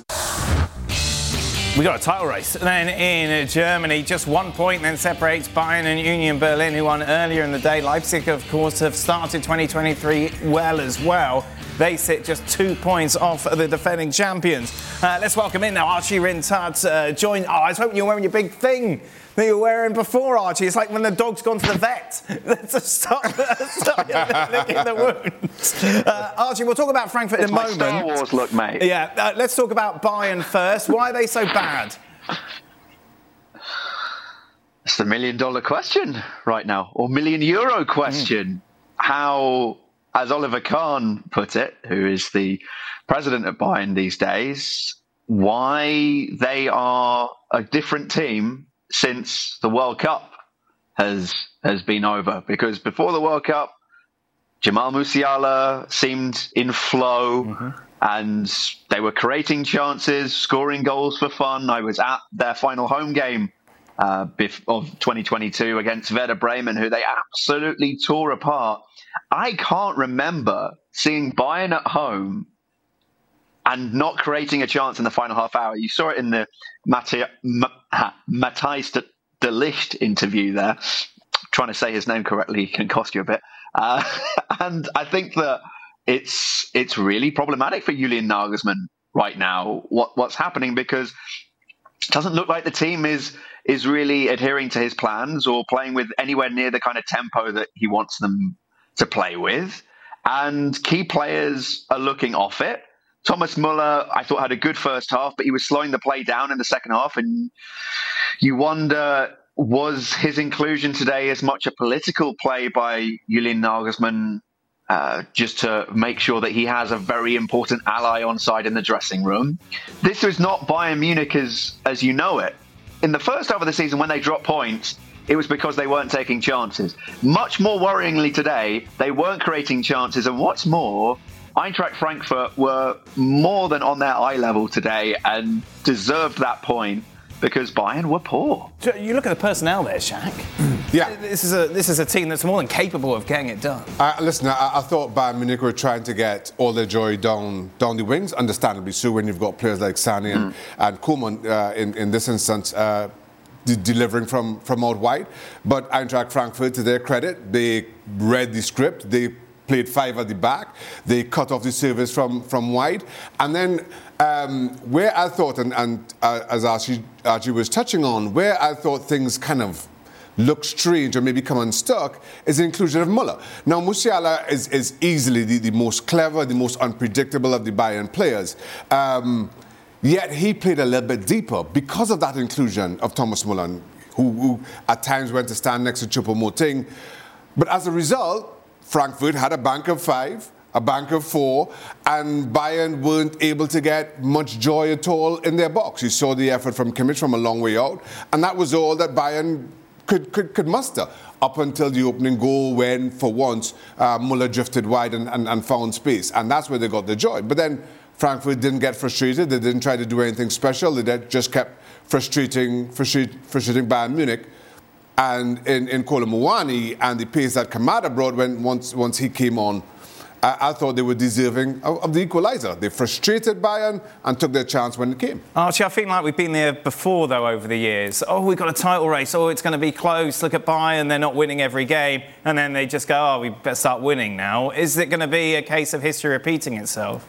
We got a title race then in Germany. Just 1 point then separates Bayern and Union Berlin, who won earlier in the day. Leipzig, of course, have started 2023 well as well. They sit just 2 points off the defending champions. Let's welcome in now Archie Rintat. Joined. Oh, I was hoping you were wearing your big thing that you were wearing before, Archie. It's like when the dog's gone to the vet. Let's stop licking the wounds. Archie, we'll talk about Frankfurt in a moment. Star Wars look, mate. Yeah, let's talk about Bayern first. Why are they so bad? It's the $1 million question right now, or €1 million question. How as Oliver Kahn put it, who is the president of Bayern these days, why they are a different team since the World Cup has been over. Because before the World Cup, Jamal Musiala seemed in flow, and they were creating chances, scoring goals for fun. I was at their final home game of 2022 against Werder Bremen, who they absolutely tore apart. I can't remember seeing Bayern at home and not creating a chance in the final half hour. You saw it in the Matthijs de Ligt interview there. Trying to say his name correctly can cost you a bit. And I think that it's really problematic for Julian Nagelsmann right now, what's happening, because it doesn't look like the team is really adhering to his plans or playing with anywhere near the kind of tempo that he wants them to play with. And key players are looking off it. Thomas Muller, I thought, had a good first half, but he was slowing the play down in the second half. And you wonder, was his inclusion today as much a political play by Julian Nagelsmann, just to make sure that he has a very important ally on side in the dressing room? This was not Bayern Munich as you know it. In the first half of the season, when they dropped points, it was because they weren't taking chances. Much more worryingly today, they weren't creating chances. And what's more, Eintracht Frankfurt were more than on their eye level today and deserved that point because Bayern were poor. You look at the personnel there, Shaq. Yeah. This is a team that's more than capable of getting it done. Listen, I thought Bayern Munich were trying to get all their joy down the wings, understandably so, when you've got players like Sané and Koeman in this instance delivering from out wide. But Eintracht Frankfurt, to their credit, they read the script. They played 5 at the back. They cut off the service from wide. And then where I thought, and as Archie was touching on, where I thought things kind of look strange or maybe come unstuck is the inclusion of Muller. Now, Musiala is easily the most clever, the most unpredictable of the Bayern players. Yet he played a little bit deeper because of that inclusion of Thomas Muller, who at times went to stand next to Choupo-Moting. But as a result, Frankfurt had a bank of 5, a bank of 4, and Bayern weren't able to get much joy at all in their box. You saw the effort from Kimmich from a long way out, and that was all that Bayern could muster up until the opening goal, when, for once, Muller drifted wide and found space. And that's where they got the joy. But then Frankfurt didn't get frustrated. They didn't try to do anything special. They just kept frustrating Bayern Munich. And in Kolo Muani and the pace that Kamada brought once he came on, I thought they were deserving of the equaliser. They frustrated Bayern and took their chance when it came. Archie, I feel like we've been there before, though, over the years. Oh, we've got a title race. Oh, it's going to be close. Look at Bayern. They're not winning every game. And then they just go, oh, we better start winning now. Is it going to be a case of history repeating itself?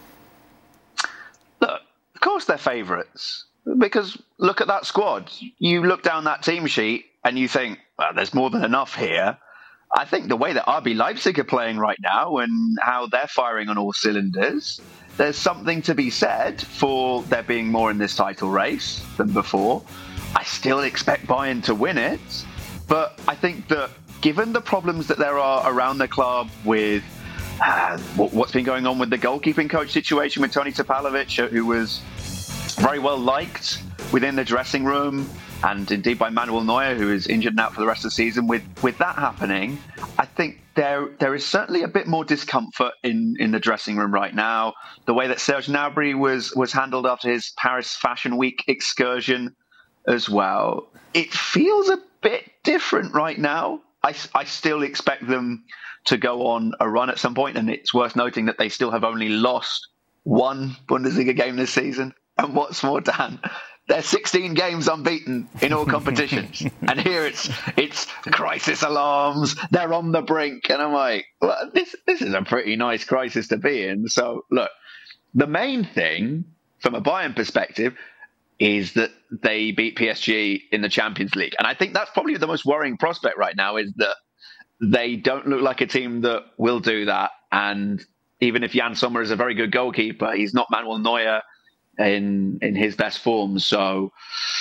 Look, of course they're favourites. Because look at that squad. You look down that team sheet and you think, well, there's more than enough here. I think the way that RB Leipzig are playing right now and how they're firing on all cylinders, there's something to be said for there being more in this title race than before. I still expect Bayern to win it, but I think that given the problems that there are around the club with what's been going on with the goalkeeping coach situation with Toni Topalovic, who was very well liked within the dressing room, and indeed by Manuel Neuer, who is injured and out for the rest of the season. With that happening, I think there is certainly a bit more discomfort in the dressing room right now. The way that Serge Gnabry was handled after his Paris Fashion Week excursion as well. It feels a bit different right now. I still expect them to go on a run at some point, and it's worth noting that they still have only lost 1 Bundesliga game this season. And what's more, Dan, they're 16 games unbeaten in all competitions. And here it's crisis alarms. They're on the brink. And I'm like, well, this is a pretty nice crisis to be in. So, look, the main thing from a Bayern perspective is that they beat PSG in the Champions League. And I think that's probably the most worrying prospect right now, is that they don't look like a team that will do that. And even if Jan Sommer is a very good goalkeeper, he's not Manuel Neuer in his best form. So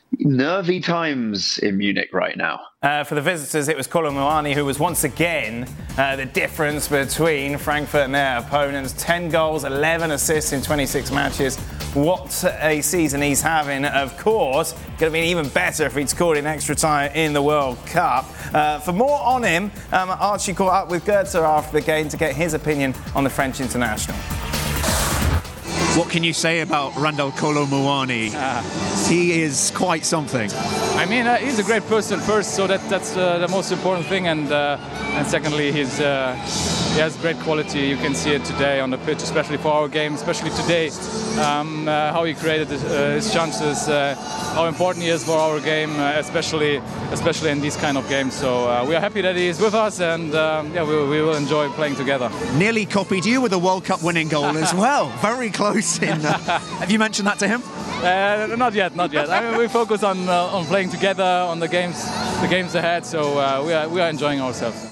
nervy times in Munich right now. For the visitors, it was Kolo Muani who was once again the difference between Frankfurt and their opponents. 10 goals, 11 assists in 26 matches. What a season he's having. Of course, could have been even better if he'd scored in extra time in the World Cup. For more on him, Archie caught up with Goetze after the game to get his opinion on the French international. What can you say about Randal Kolo Muani? He is quite something. I mean, he's a great person first, so that's the most important thing, and secondly, he has great quality. You can see it today on the pitch, especially for our game, especially today, how he created his chances, how important he is for our game, especially in these kind of games. So we are happy that he is with us, and we will enjoy playing together. Nearly copied you with a World Cup winning goal as well. Very close. Have you mentioned that to him? Not yet. I mean, we focus on playing together on the games ahead. So we are enjoying ourselves.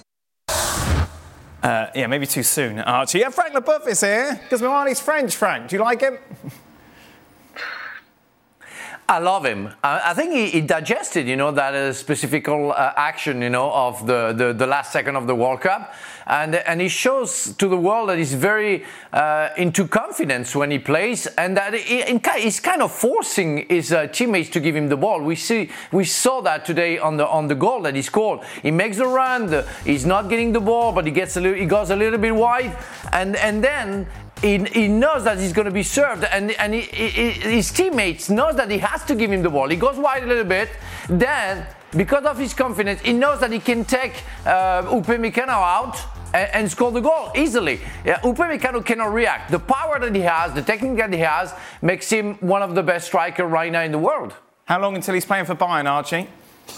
Maybe too soon, Archie. Yeah, Frank Leboeuf is here because Muani's French. Frank, do you like him? I love him. I think he digested, that specific action, of the last second of the World Cup, and he shows to the world that he's very into confidence when he plays, and that he's kind of forcing his teammates to give him the ball. We saw that today on the goal that he scored. He makes the run. He's not getting the ball, but he goes a little bit wide, and then. He knows that he's going to be served, and his teammates knows that he has to give him the ball. He goes wide a little bit. Then, because of his confidence, he knows that he can take Upamecano out and score the goal easily. Upamecano cannot react. The power that he has, the technique that he has, makes him one of the best strikers right now in the world. How long until he's playing for Bayern, Archie?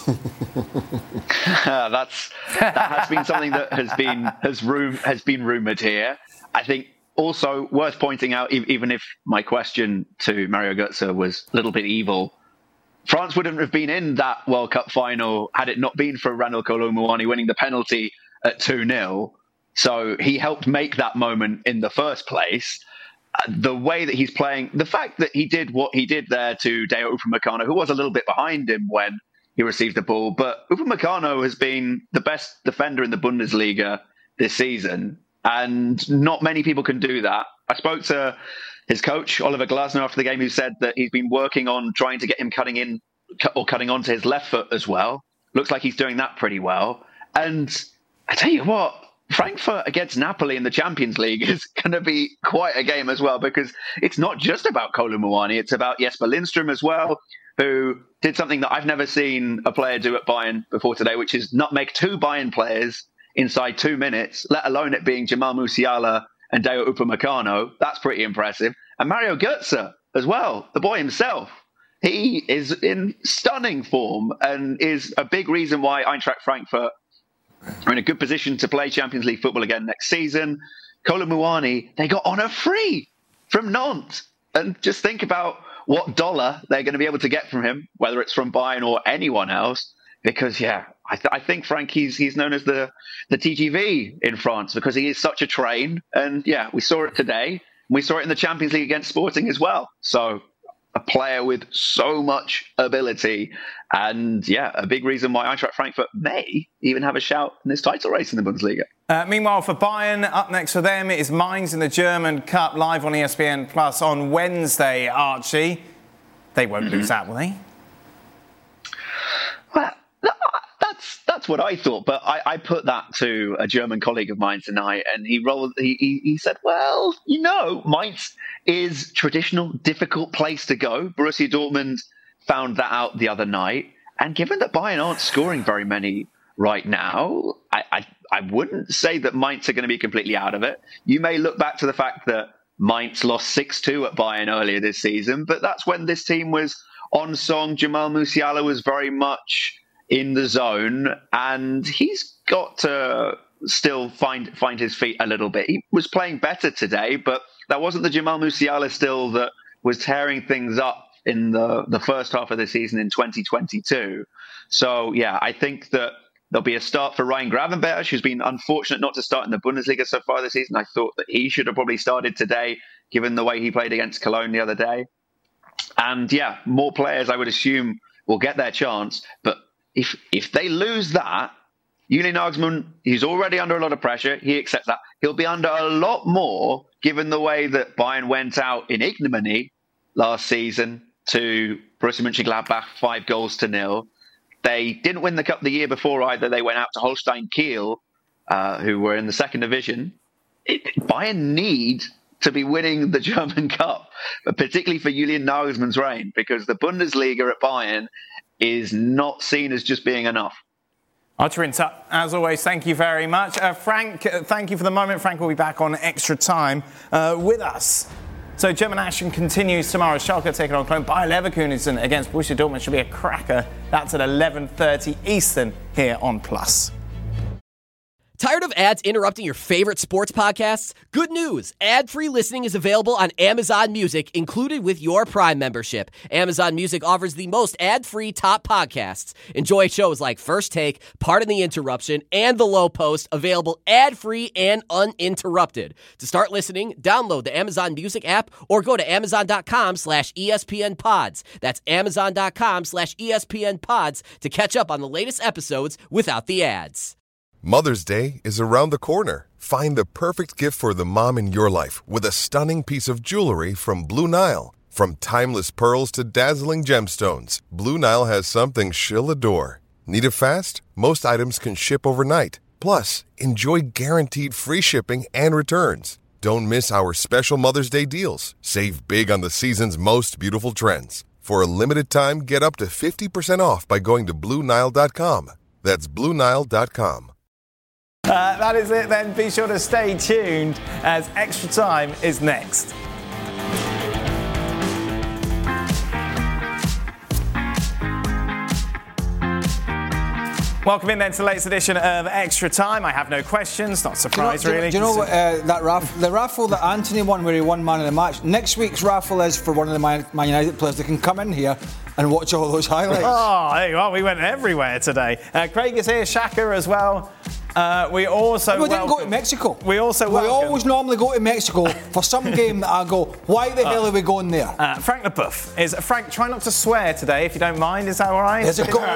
That has been something that has been rumoured here. I think. Also, worth pointing out, even if my question to Mario Goetze was a little bit evil, France wouldn't have been in that World Cup final had it not been for Randal Kolo Muani winning the penalty at 2-0. So he helped make that moment in the first place. The way that he's playing, the fact that he did what he did there to Dayot Upamecano, who was a little bit behind him when he received the ball, but Upamecano has been the best defender in the Bundesliga this season. And not many people can do that. I spoke to his coach, Oliver Glasner, after the game, who said that he's been working on trying to get him cutting onto his left foot as well. Looks like he's doing that pretty well. And I tell you what, Frankfurt against Napoli in the Champions League is going to be quite a game as well, because it's not just about Kolo Muani, it's about Jesper Lindstrom as well, who did something that I've never seen a player do at Bayern before today, which is nutmeg 2 Bayern players inside 2 minutes, let alone it being Jamal Musiala and Dayot Upamecano. That's pretty impressive. And Mario Goetze as well, the boy himself. He is in stunning form and is a big reason why Eintracht Frankfurt are in a good position to play Champions League football again next season. Kolo Muani, they got on a free from Nantes. And just think about what dollar they're going to be able to get from him, whether it's from Bayern or anyone else. Because, I think, Frank, he's known as the TGV in France because he is such a train. And, we saw it today. We saw it in the Champions League against Sporting as well. So a player with so much ability. And, a big reason why Eintracht Frankfurt may even have a shout in this title race in the Bundesliga. Meanwhile, for Bayern, up next for them is Mainz in the German Cup, live on ESPN Plus on Wednesday, Archie. They won't lose that, will they? Well, that's what I thought, but I put that to a German colleague of mine tonight, and he said, well, Mainz is traditional, difficult place to go. Borussia Dortmund found that out the other night, and given that Bayern aren't scoring very many right now, I wouldn't say that Mainz are going to be completely out of it. You may look back to the fact that Mainz lost 6-2 at Bayern earlier this season, but that's when this team was on song. Jamal Musiala was very much in the zone, and he's got to still find his feet a little bit. He was playing better today, but that wasn't the Jamal Musiala still that was tearing things up in the first half of the season in 2022. So, I think that there'll be a start for Ryan Gravenberch, who's been unfortunate not to start in the Bundesliga so far this season. I thought that he should have probably started today, given the way he played against Cologne the other day. And more players, I would assume, will get their chance. But if they lose that, Julian Nagelsmann, he's already under a lot of pressure. He accepts that. He'll be under a lot more, given the way that Bayern went out in ignominy last season to Borussia Mönchengladbach, 5-0. They didn't win the cup the year before either. They went out to Holstein Kiel, who were in the second division. Bayern need to be winning the German Cup, particularly for Julian Nagelsmann's reign, because the Bundesliga at Bayern is not seen as just being enough. Archer Inter, as always, thank you very much. Frank, thank you for the moment. Frank will be back on extra time with us. So German action continues tomorrow. Schalke taking on Cologne. Bayer Leverkusen against Borussia Dortmund should be a cracker. That's at 11:30 Eastern here on Plus. Tired of ads interrupting your favorite sports podcasts? Good news! Ad-free listening is available on Amazon Music, included with your Prime membership. Amazon Music offers the most ad-free top podcasts. Enjoy shows like First Take, Pardon the Interruption, and The Low Post, available ad-free and uninterrupted. To start listening, download the Amazon Music app or go to amazon.com/ESPN Pods. That's amazon.com/ESPN Pods to catch up on the latest episodes without the ads. Mother's Day is around the corner. Find the perfect gift for the mom in your life with a stunning piece of jewelry from Blue Nile. From timeless pearls to dazzling gemstones, Blue Nile has something she'll adore. Need it fast? Most items can ship overnight. Plus, enjoy guaranteed free shipping and returns. Don't miss our special Mother's Day deals. Save big on the season's most beautiful trends. For a limited time, get up to 50% off by going to BlueNile.com. That's BlueNile.com. That is it then. Be sure to stay tuned as Extra Time is next. Welcome in then to the latest edition of Extra Time. I have no questions, not surprised really. Do you know what, the raffle that Anthony won where he won man of the match? Next week's raffle is for one of the Man United players that can come in here and watch all those highlights. Oh, hey, well, we went everywhere today. Craig is here, Shaka as well. We didn't go to Mexico. We always normally go to Mexico for some game that I go, why the hell are we going there? Frank LeBoeuf is Frank. Try not to swear today, if you don't mind. Is that all right? Yes, of course.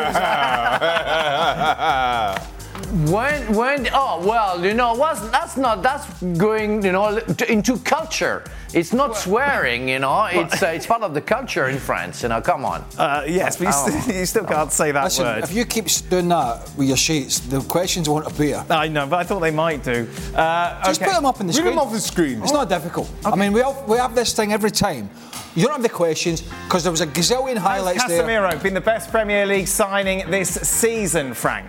That's going, into culture. It's not swearing, it's part of the culture in France, come on. Yes, but you still can't say that word. If you keep doing that with your sheets, the questions won't appear. I know, but I thought they might do. Just put them up on the screen. Read them off the screen. It's not difficult. Okay. I mean, we have this thing every time. You don't have the questions because there was a gazillion highlights there. Casemiro been the best Premier League signing this season, Frank?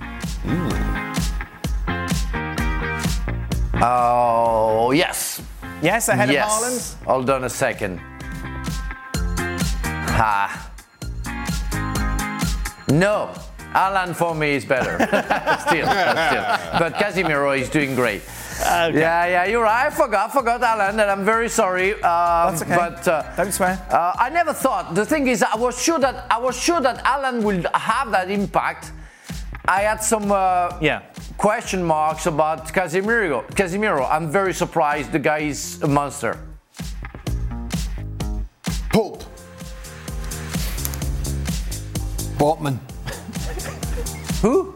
Oh, yes. Yes, ahead of Haaland? Hold on a second. No, Haaland for me is better. Still. But Casemiro is doing great. Okay. Yeah, you're right. I forgot Haaland, and I'm very sorry. That's okay. But don't swear. I never thought. The thing is, I was sure that Haaland will have that impact. I had some question marks about Casemiro. I'm very surprised. The guy is a monster. Pope. Botman. Who?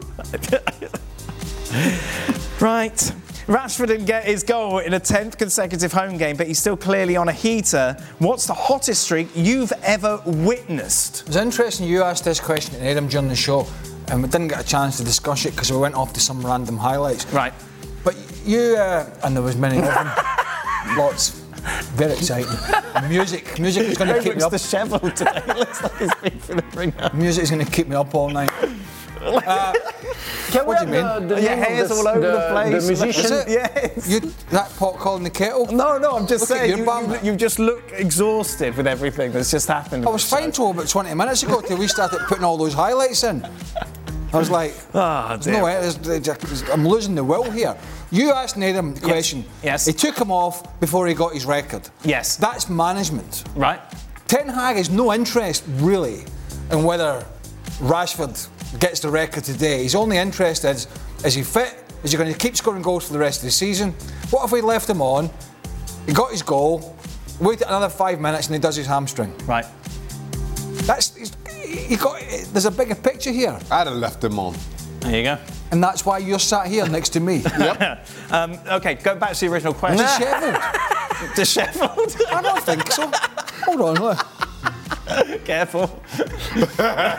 Right. Rashford didn't get his goal in a 10th consecutive home game, but he's still clearly on a heater. What's the hottest streak you've ever witnessed? It was interesting you asked this question to Adam during the show, and we didn't get a chance to discuss it because we went off to some random highlights. Right. But you, and there was many of them, lots, very exciting. Music is going to keep me up. Looks dishevelled today. It looks like he's been for the ringer. Music is going to keep me up all night. What do you mean? Your hair's all over the place. The musician? Yes. That pot calling the kettle? No, I'm just saying. You just look exhausted with everything that's just happened. I was fine till about 20 minutes ago till we started putting all those highlights in. I was like, I'm losing the will here. You asked Nathan the question. Yes. He took him off before he got his record. Yes. That's management. Right. Ten Hag has no interest, really, in whether Rashford gets the record today. His only interest is he fit? Is he going to keep scoring goals for the rest of the season? What if we left him on? He got his goal, waited another 5 minutes and he does his hamstring. Right. there's a bigger picture here. I'd have left him on. There you go. And that's why you're sat here next to me. Yep. Okay, go back to the original question. Dishevelled. Dishevelled? I don't think so. Hold on, look. Careful. What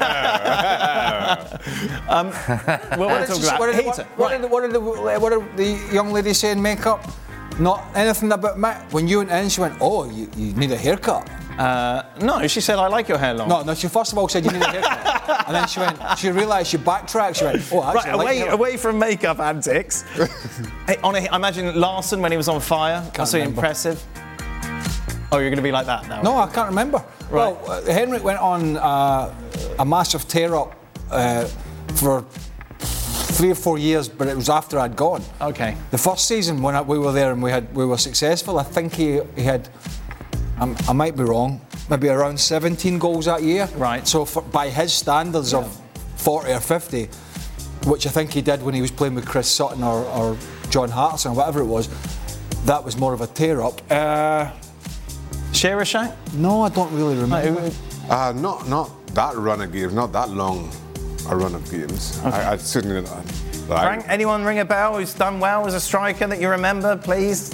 did the young lady say in makeup? Not anything about me. When you went in, she went, "Oh, you need a haircut." No, she said, "I like your hair long." No, she first of all said you need a haircut, and then she realised she backtracked. She went, "Oh, actually, right, away from makeup antics. Hey, I imagine Larson when he was on fire. That's really impressive. Oh, you're going to be like that now? No, I can't remember. Right. Well, Henrik went on a massive tear-up for 3 or 4 years, but it was after I'd gone. Okay. The first season when we were there and we were successful, I think he had, I might be wrong, maybe around 17 goals that year. Right. So by his standards of 40 or 50, which I think he did when he was playing with Chris Sutton or John Hartson or whatever it was, that was more of a tear-up. Shearer Shack? No, I don't really remember. Not that run of games, not that long a run of games. Okay. I certainly not. Frank, anyone ring a bell who's done well as a striker that you remember, please?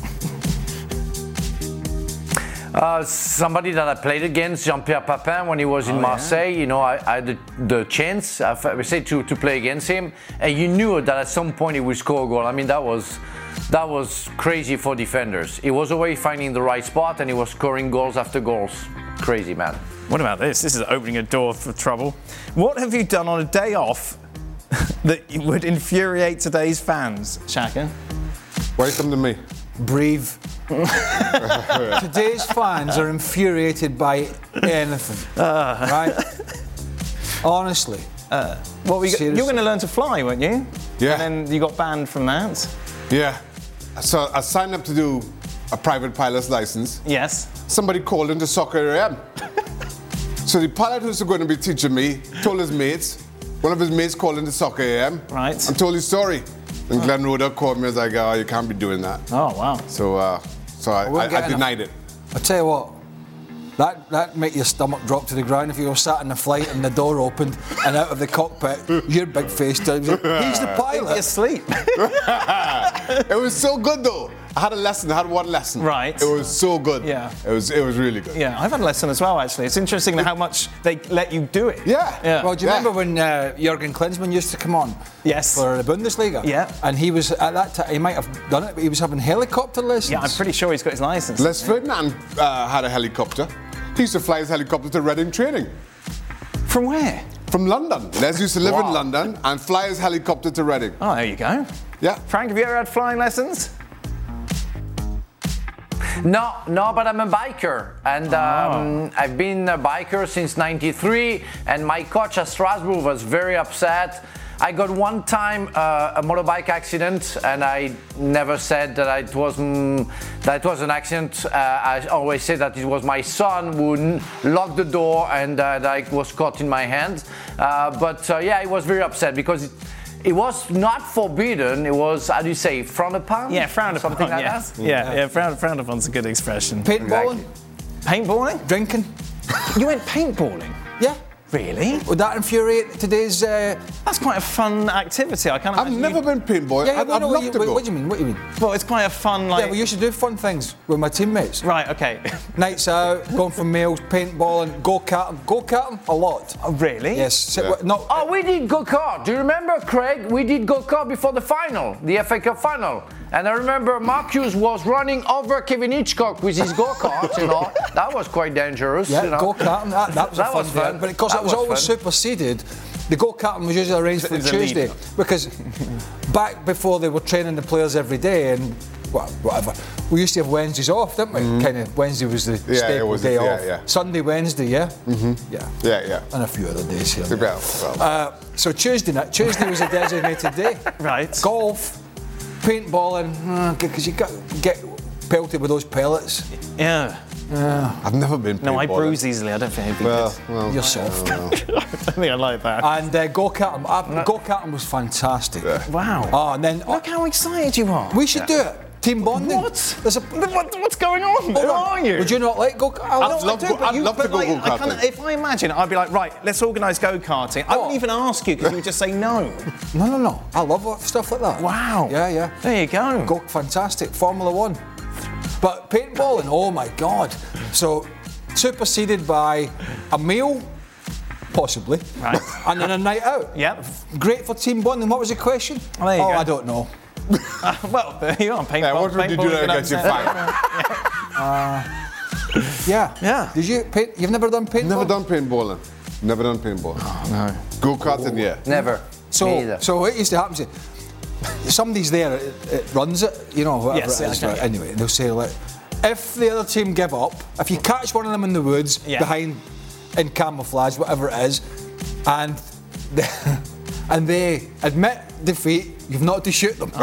Somebody that I played against, Jean-Pierre Papin, when he was in Marseille. Yeah. You know, I had the chance, I say, to play against him, and you knew that at some point he would score a goal. I mean, that was crazy for defenders. He was always finding the right spot, and he was scoring goals after goals. Crazy, man. What about this? This is opening a door for trouble. What have you done on a day off that would infuriate today's fans, Shaka? Welcome to me. Breathe. Today's fans are infuriated by anything, right? Honestly. You're going to learn to fly, weren't you? Yeah. And then you got banned from that. Yeah. So I signed up to do a private pilot's license. Yes. Somebody called into Soccer AM. So the pilot who's going to be teaching me told his mates. One of his mates called into Soccer AM. Right. And told his story. And Glenn Roeder called me and was like, "Oh, you can't be doing that." Oh, wow. So I denied it. I tell you what, that make your stomach drop to the ground if you were sat in the flight and the door opened and out of the cockpit, your big face turns up. He's the pilot. You're asleep. It was so good though. I had one lesson. Right. It was so good. Yeah. It was really good. Yeah, I've had a lesson as well, actually. It's interesting how much they let you do it. Yeah. Well, do you remember when Jurgen Klinsmann used to come on? Yes. For the Bundesliga? Yeah. And he was, at that time, he might have done it, but he was having helicopter lessons. Yeah, I'm pretty sure he's got his license. Les Ferdinand had a helicopter. He used to fly his helicopter to Reading training. From where? From London. Les used to live in London and fly his helicopter to Reading. Oh, there you go. Yeah. Frank, have you ever had flying lessons? No, but I'm a biker, and I've been a biker since '93. And my coach at Strasbourg was very upset. I got one time a motorbike accident, and I never said that it was an accident. I always said that it was my son who locked the door and that I was caught in my hand. But he was very upset because it was not forbidden. It was, how do you say, frowned upon? Yeah, frowned upon. Something like that? Yeah, frowned upon's a good expression. Paintballing? Paintballing? Drinking? You went paintballing? Yeah. Really? Would that infuriate today's... That's quite a fun activity. I've never been paintballing. Yeah, I'd love to go. What do you mean? Well, it's quite a fun, like... Yeah, we used to do fun things with my teammates. Right, okay. Nights out, going for meals, paintballing, go-karting. Go-karting, a lot. Oh, really? Yes. Yeah. No. Oh, we did go-kart. Do you remember, Craig? We did go-kart before the final, the FA Cup final. And I remember Marcus was running over Kevin Hitchcock with his go-kart, you know. That was quite dangerous. Yeah, you know. go-karting, that was a fun day. But because it was always superseded, the go-karting was usually arranged for Tuesday. Because back before they were training the players every day and whatever, we used to have Wednesdays off, didn't we? Mm-hmm. Kind of Wednesday was the staple day off. Yeah. Sunday, Wednesday, yeah? Mm-hmm. Yeah. And a few other days here. So Tuesday was a designated day. Right. Golf, paintballing, because you get pelted with those pellets. Yeah. I've never been paintballing. No, I bruise easily. I don't think I'd be good. You're soft. I think I like that. And go-karting was fantastic. Wow. Oh, and then look how excited you are. We should do it. Team bonding. What? What's going on? Who are you? Would you not like go? I'd love to go go-karting. If I imagine, I'd be like, right, let's organise go-karting. I wouldn't even ask you because you would just say no. No. I love stuff like that. Wow. Yeah. There you go. Fantastic. Formula One. But paintballing, oh my God. So, superseded by a meal, possibly, right, and then a night out. Yep. Great for team bonding. What was the question? There you go. I don't know. Well, there you are. Paintball. Yeah, what would you do to get you fired? Yeah. Did you paint? You've never done paintball? Never done paintballing. Never done paintball. Oh, no. Go-karting, yeah. Never. So what used to happen is somebody's there, it runs it, you know, whatever Yes, it is. okay. Right? Anyway, they'll say, like, if the other team give up, if you catch one of them in the woods, behind, in camouflage, whatever it is, and they admit defeat, you've not to shoot them. No.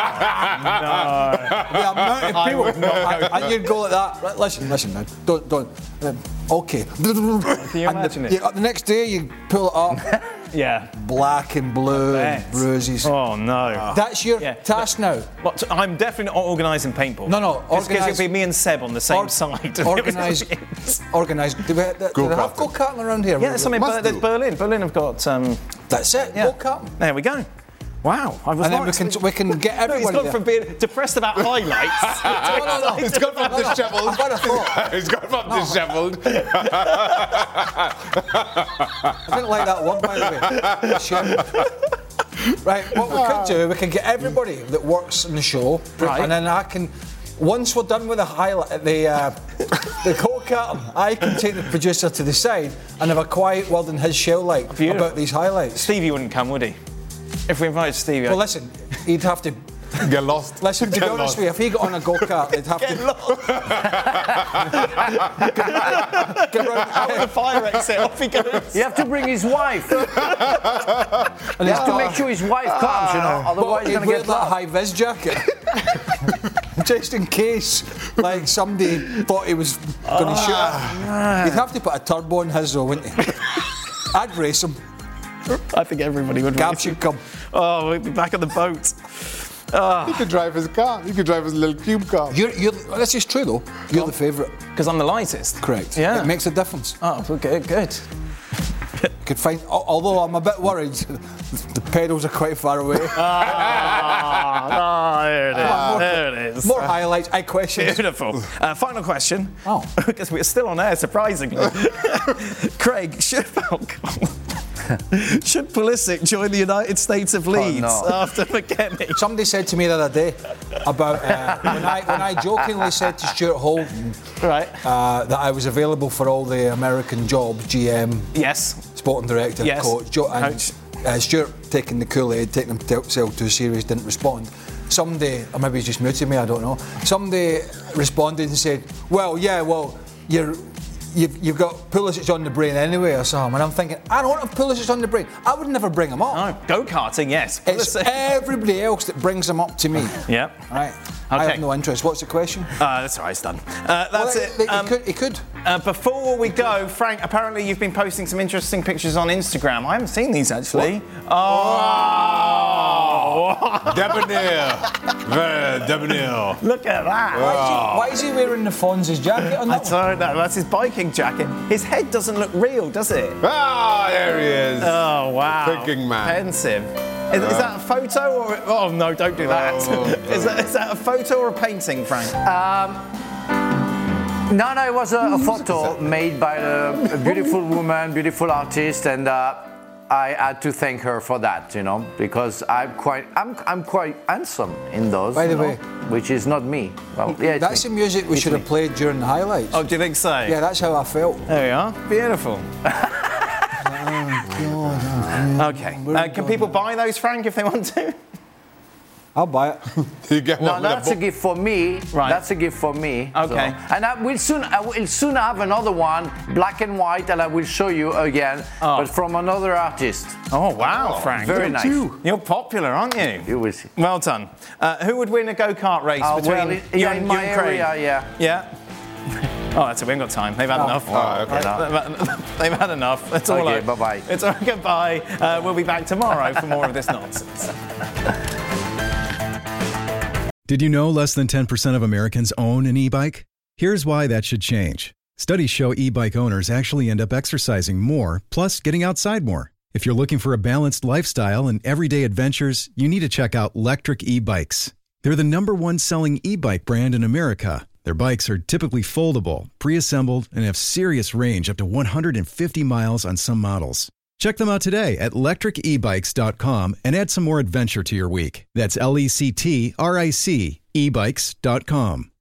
The amount of people, and you'd go like that. Right, listen, man, don't. Okay. Can you imagine it? The next day you pull it up. Yeah. Black and blue and bruises. Oh no. That's your task now. What, I'm definitely not organising paintball. No. Because it'd be me and Seb on the same side. Organised. Do they have go-karting around here? Yeah, there's something. There's Berlin. Berlin have got. That's it. Yeah. Go-karting. There we go. Wow, I was. And then we can get everybody. He's gone from being depressed about highlights. No. He's gone from dishevelled. I've got a thought. He's gone from dishevelled. I didn't like that one, by the way. Right, what we could do, we can get everybody that works in the show, and then I can. Once we're done with the go-kart, I can take the producer to the side and have a quiet word in his shell about these highlights. Stevie wouldn't come, would he? If we invited Stevie. Well, listen, he'd have to get lost. Listen, to be honest with you, if he got on a go-kart, they'd have get to lost. Get out of the fire exit. Off he goes. You have to bring his wife. And you have to make sure his wife comes, you know. Otherwise, he's going to get that high-vis jacket. Just in case, like, somebody thought he was going to shoot him. You'd have to put a turbo in his, though, wouldn't you? I'd race him. I think everybody would. Gab should come. Oh, we'll be back on the boat. He could drive his car. He could drive his little cube car. That's just true, though. You're the favourite. Because I'm the lightest. Correct. Yeah. It makes a difference. Oh, good. Could find. Although I'm a bit worried, the pedals are quite far away. There it is. There it is. More highlights. I question. Beautiful. Final question. Oh, because we're still on air, surprisingly. Craig, should Pulisic join the United States of Leeds after McKennie? Somebody said to me the other day about when I jokingly said to Stuart Holden that I was available for all the American jobs, GM, sporting director, coach, and Stuart taking the Kool-Aid, taking himself too serious, didn't respond. Somebody, or maybe he just muted me, I don't know. Somebody responded and said, You've got Pulisic on the brain anyway or something. And I'm thinking, I don't have Pulisic on the brain. I would never bring him up. No, go-karting, yes. It's everybody else that brings him up to me. Yeah. Right. I have no interest. What's the question? That's all right, it's done. That's it. He could. Before we go, Frank, apparently you've been posting some interesting pictures on Instagram. I haven't seen these, actually. Debonair. Very debonair. Look at that. Why is he wearing the Fonz's jacket on that? I don't know. That's his biking jacket. His head doesn't look real, does it? There he is. Oh, wow. Thinking man. Pensive. Is that a photo or... Oh, no, don't do that. Is that a photo or a painting, Frank? No, it was a photo made by a beautiful woman, beautiful artist, and I had to thank her for that, you know, because I'm quite handsome in those. By the way, which is not me. Well, yeah, that's the music we should have played during the highlights. Oh, do you think so? Yeah, that's how I felt. There we are. Beautiful. Okay. Can people buy those, Frank, if they want to? I'll buy it. You get one that's a gift for me. Right. That's a gift for me. Okay. So. And I will soon have another one, black and white, and I will show you again, but from another artist. Oh, wow, Frank. Very nice. You're popular, aren't you? You will see. Well done. Who would win a go-kart race between you and my Craig? area, Yeah? Oh, that's it. We haven't got time. They've had enough. They've had enough. That's all. Okay, bye-bye. It's all right. Goodbye. We'll be back tomorrow for more of this nonsense. Did you know less than 10% of Americans own an e-bike? Here's why that should change. Studies show e-bike owners actually end up exercising more, plus getting outside more. If you're looking for a balanced lifestyle and everyday adventures, you need to check out Lectric e-bikes. They're the #1 selling e-bike brand in America. Their bikes are typically foldable, pre-assembled, and have serious range up to 150 miles on some models. Check them out today at lectricebikes.com and add some more adventure to your week. That's LECTRIC ebikes.com.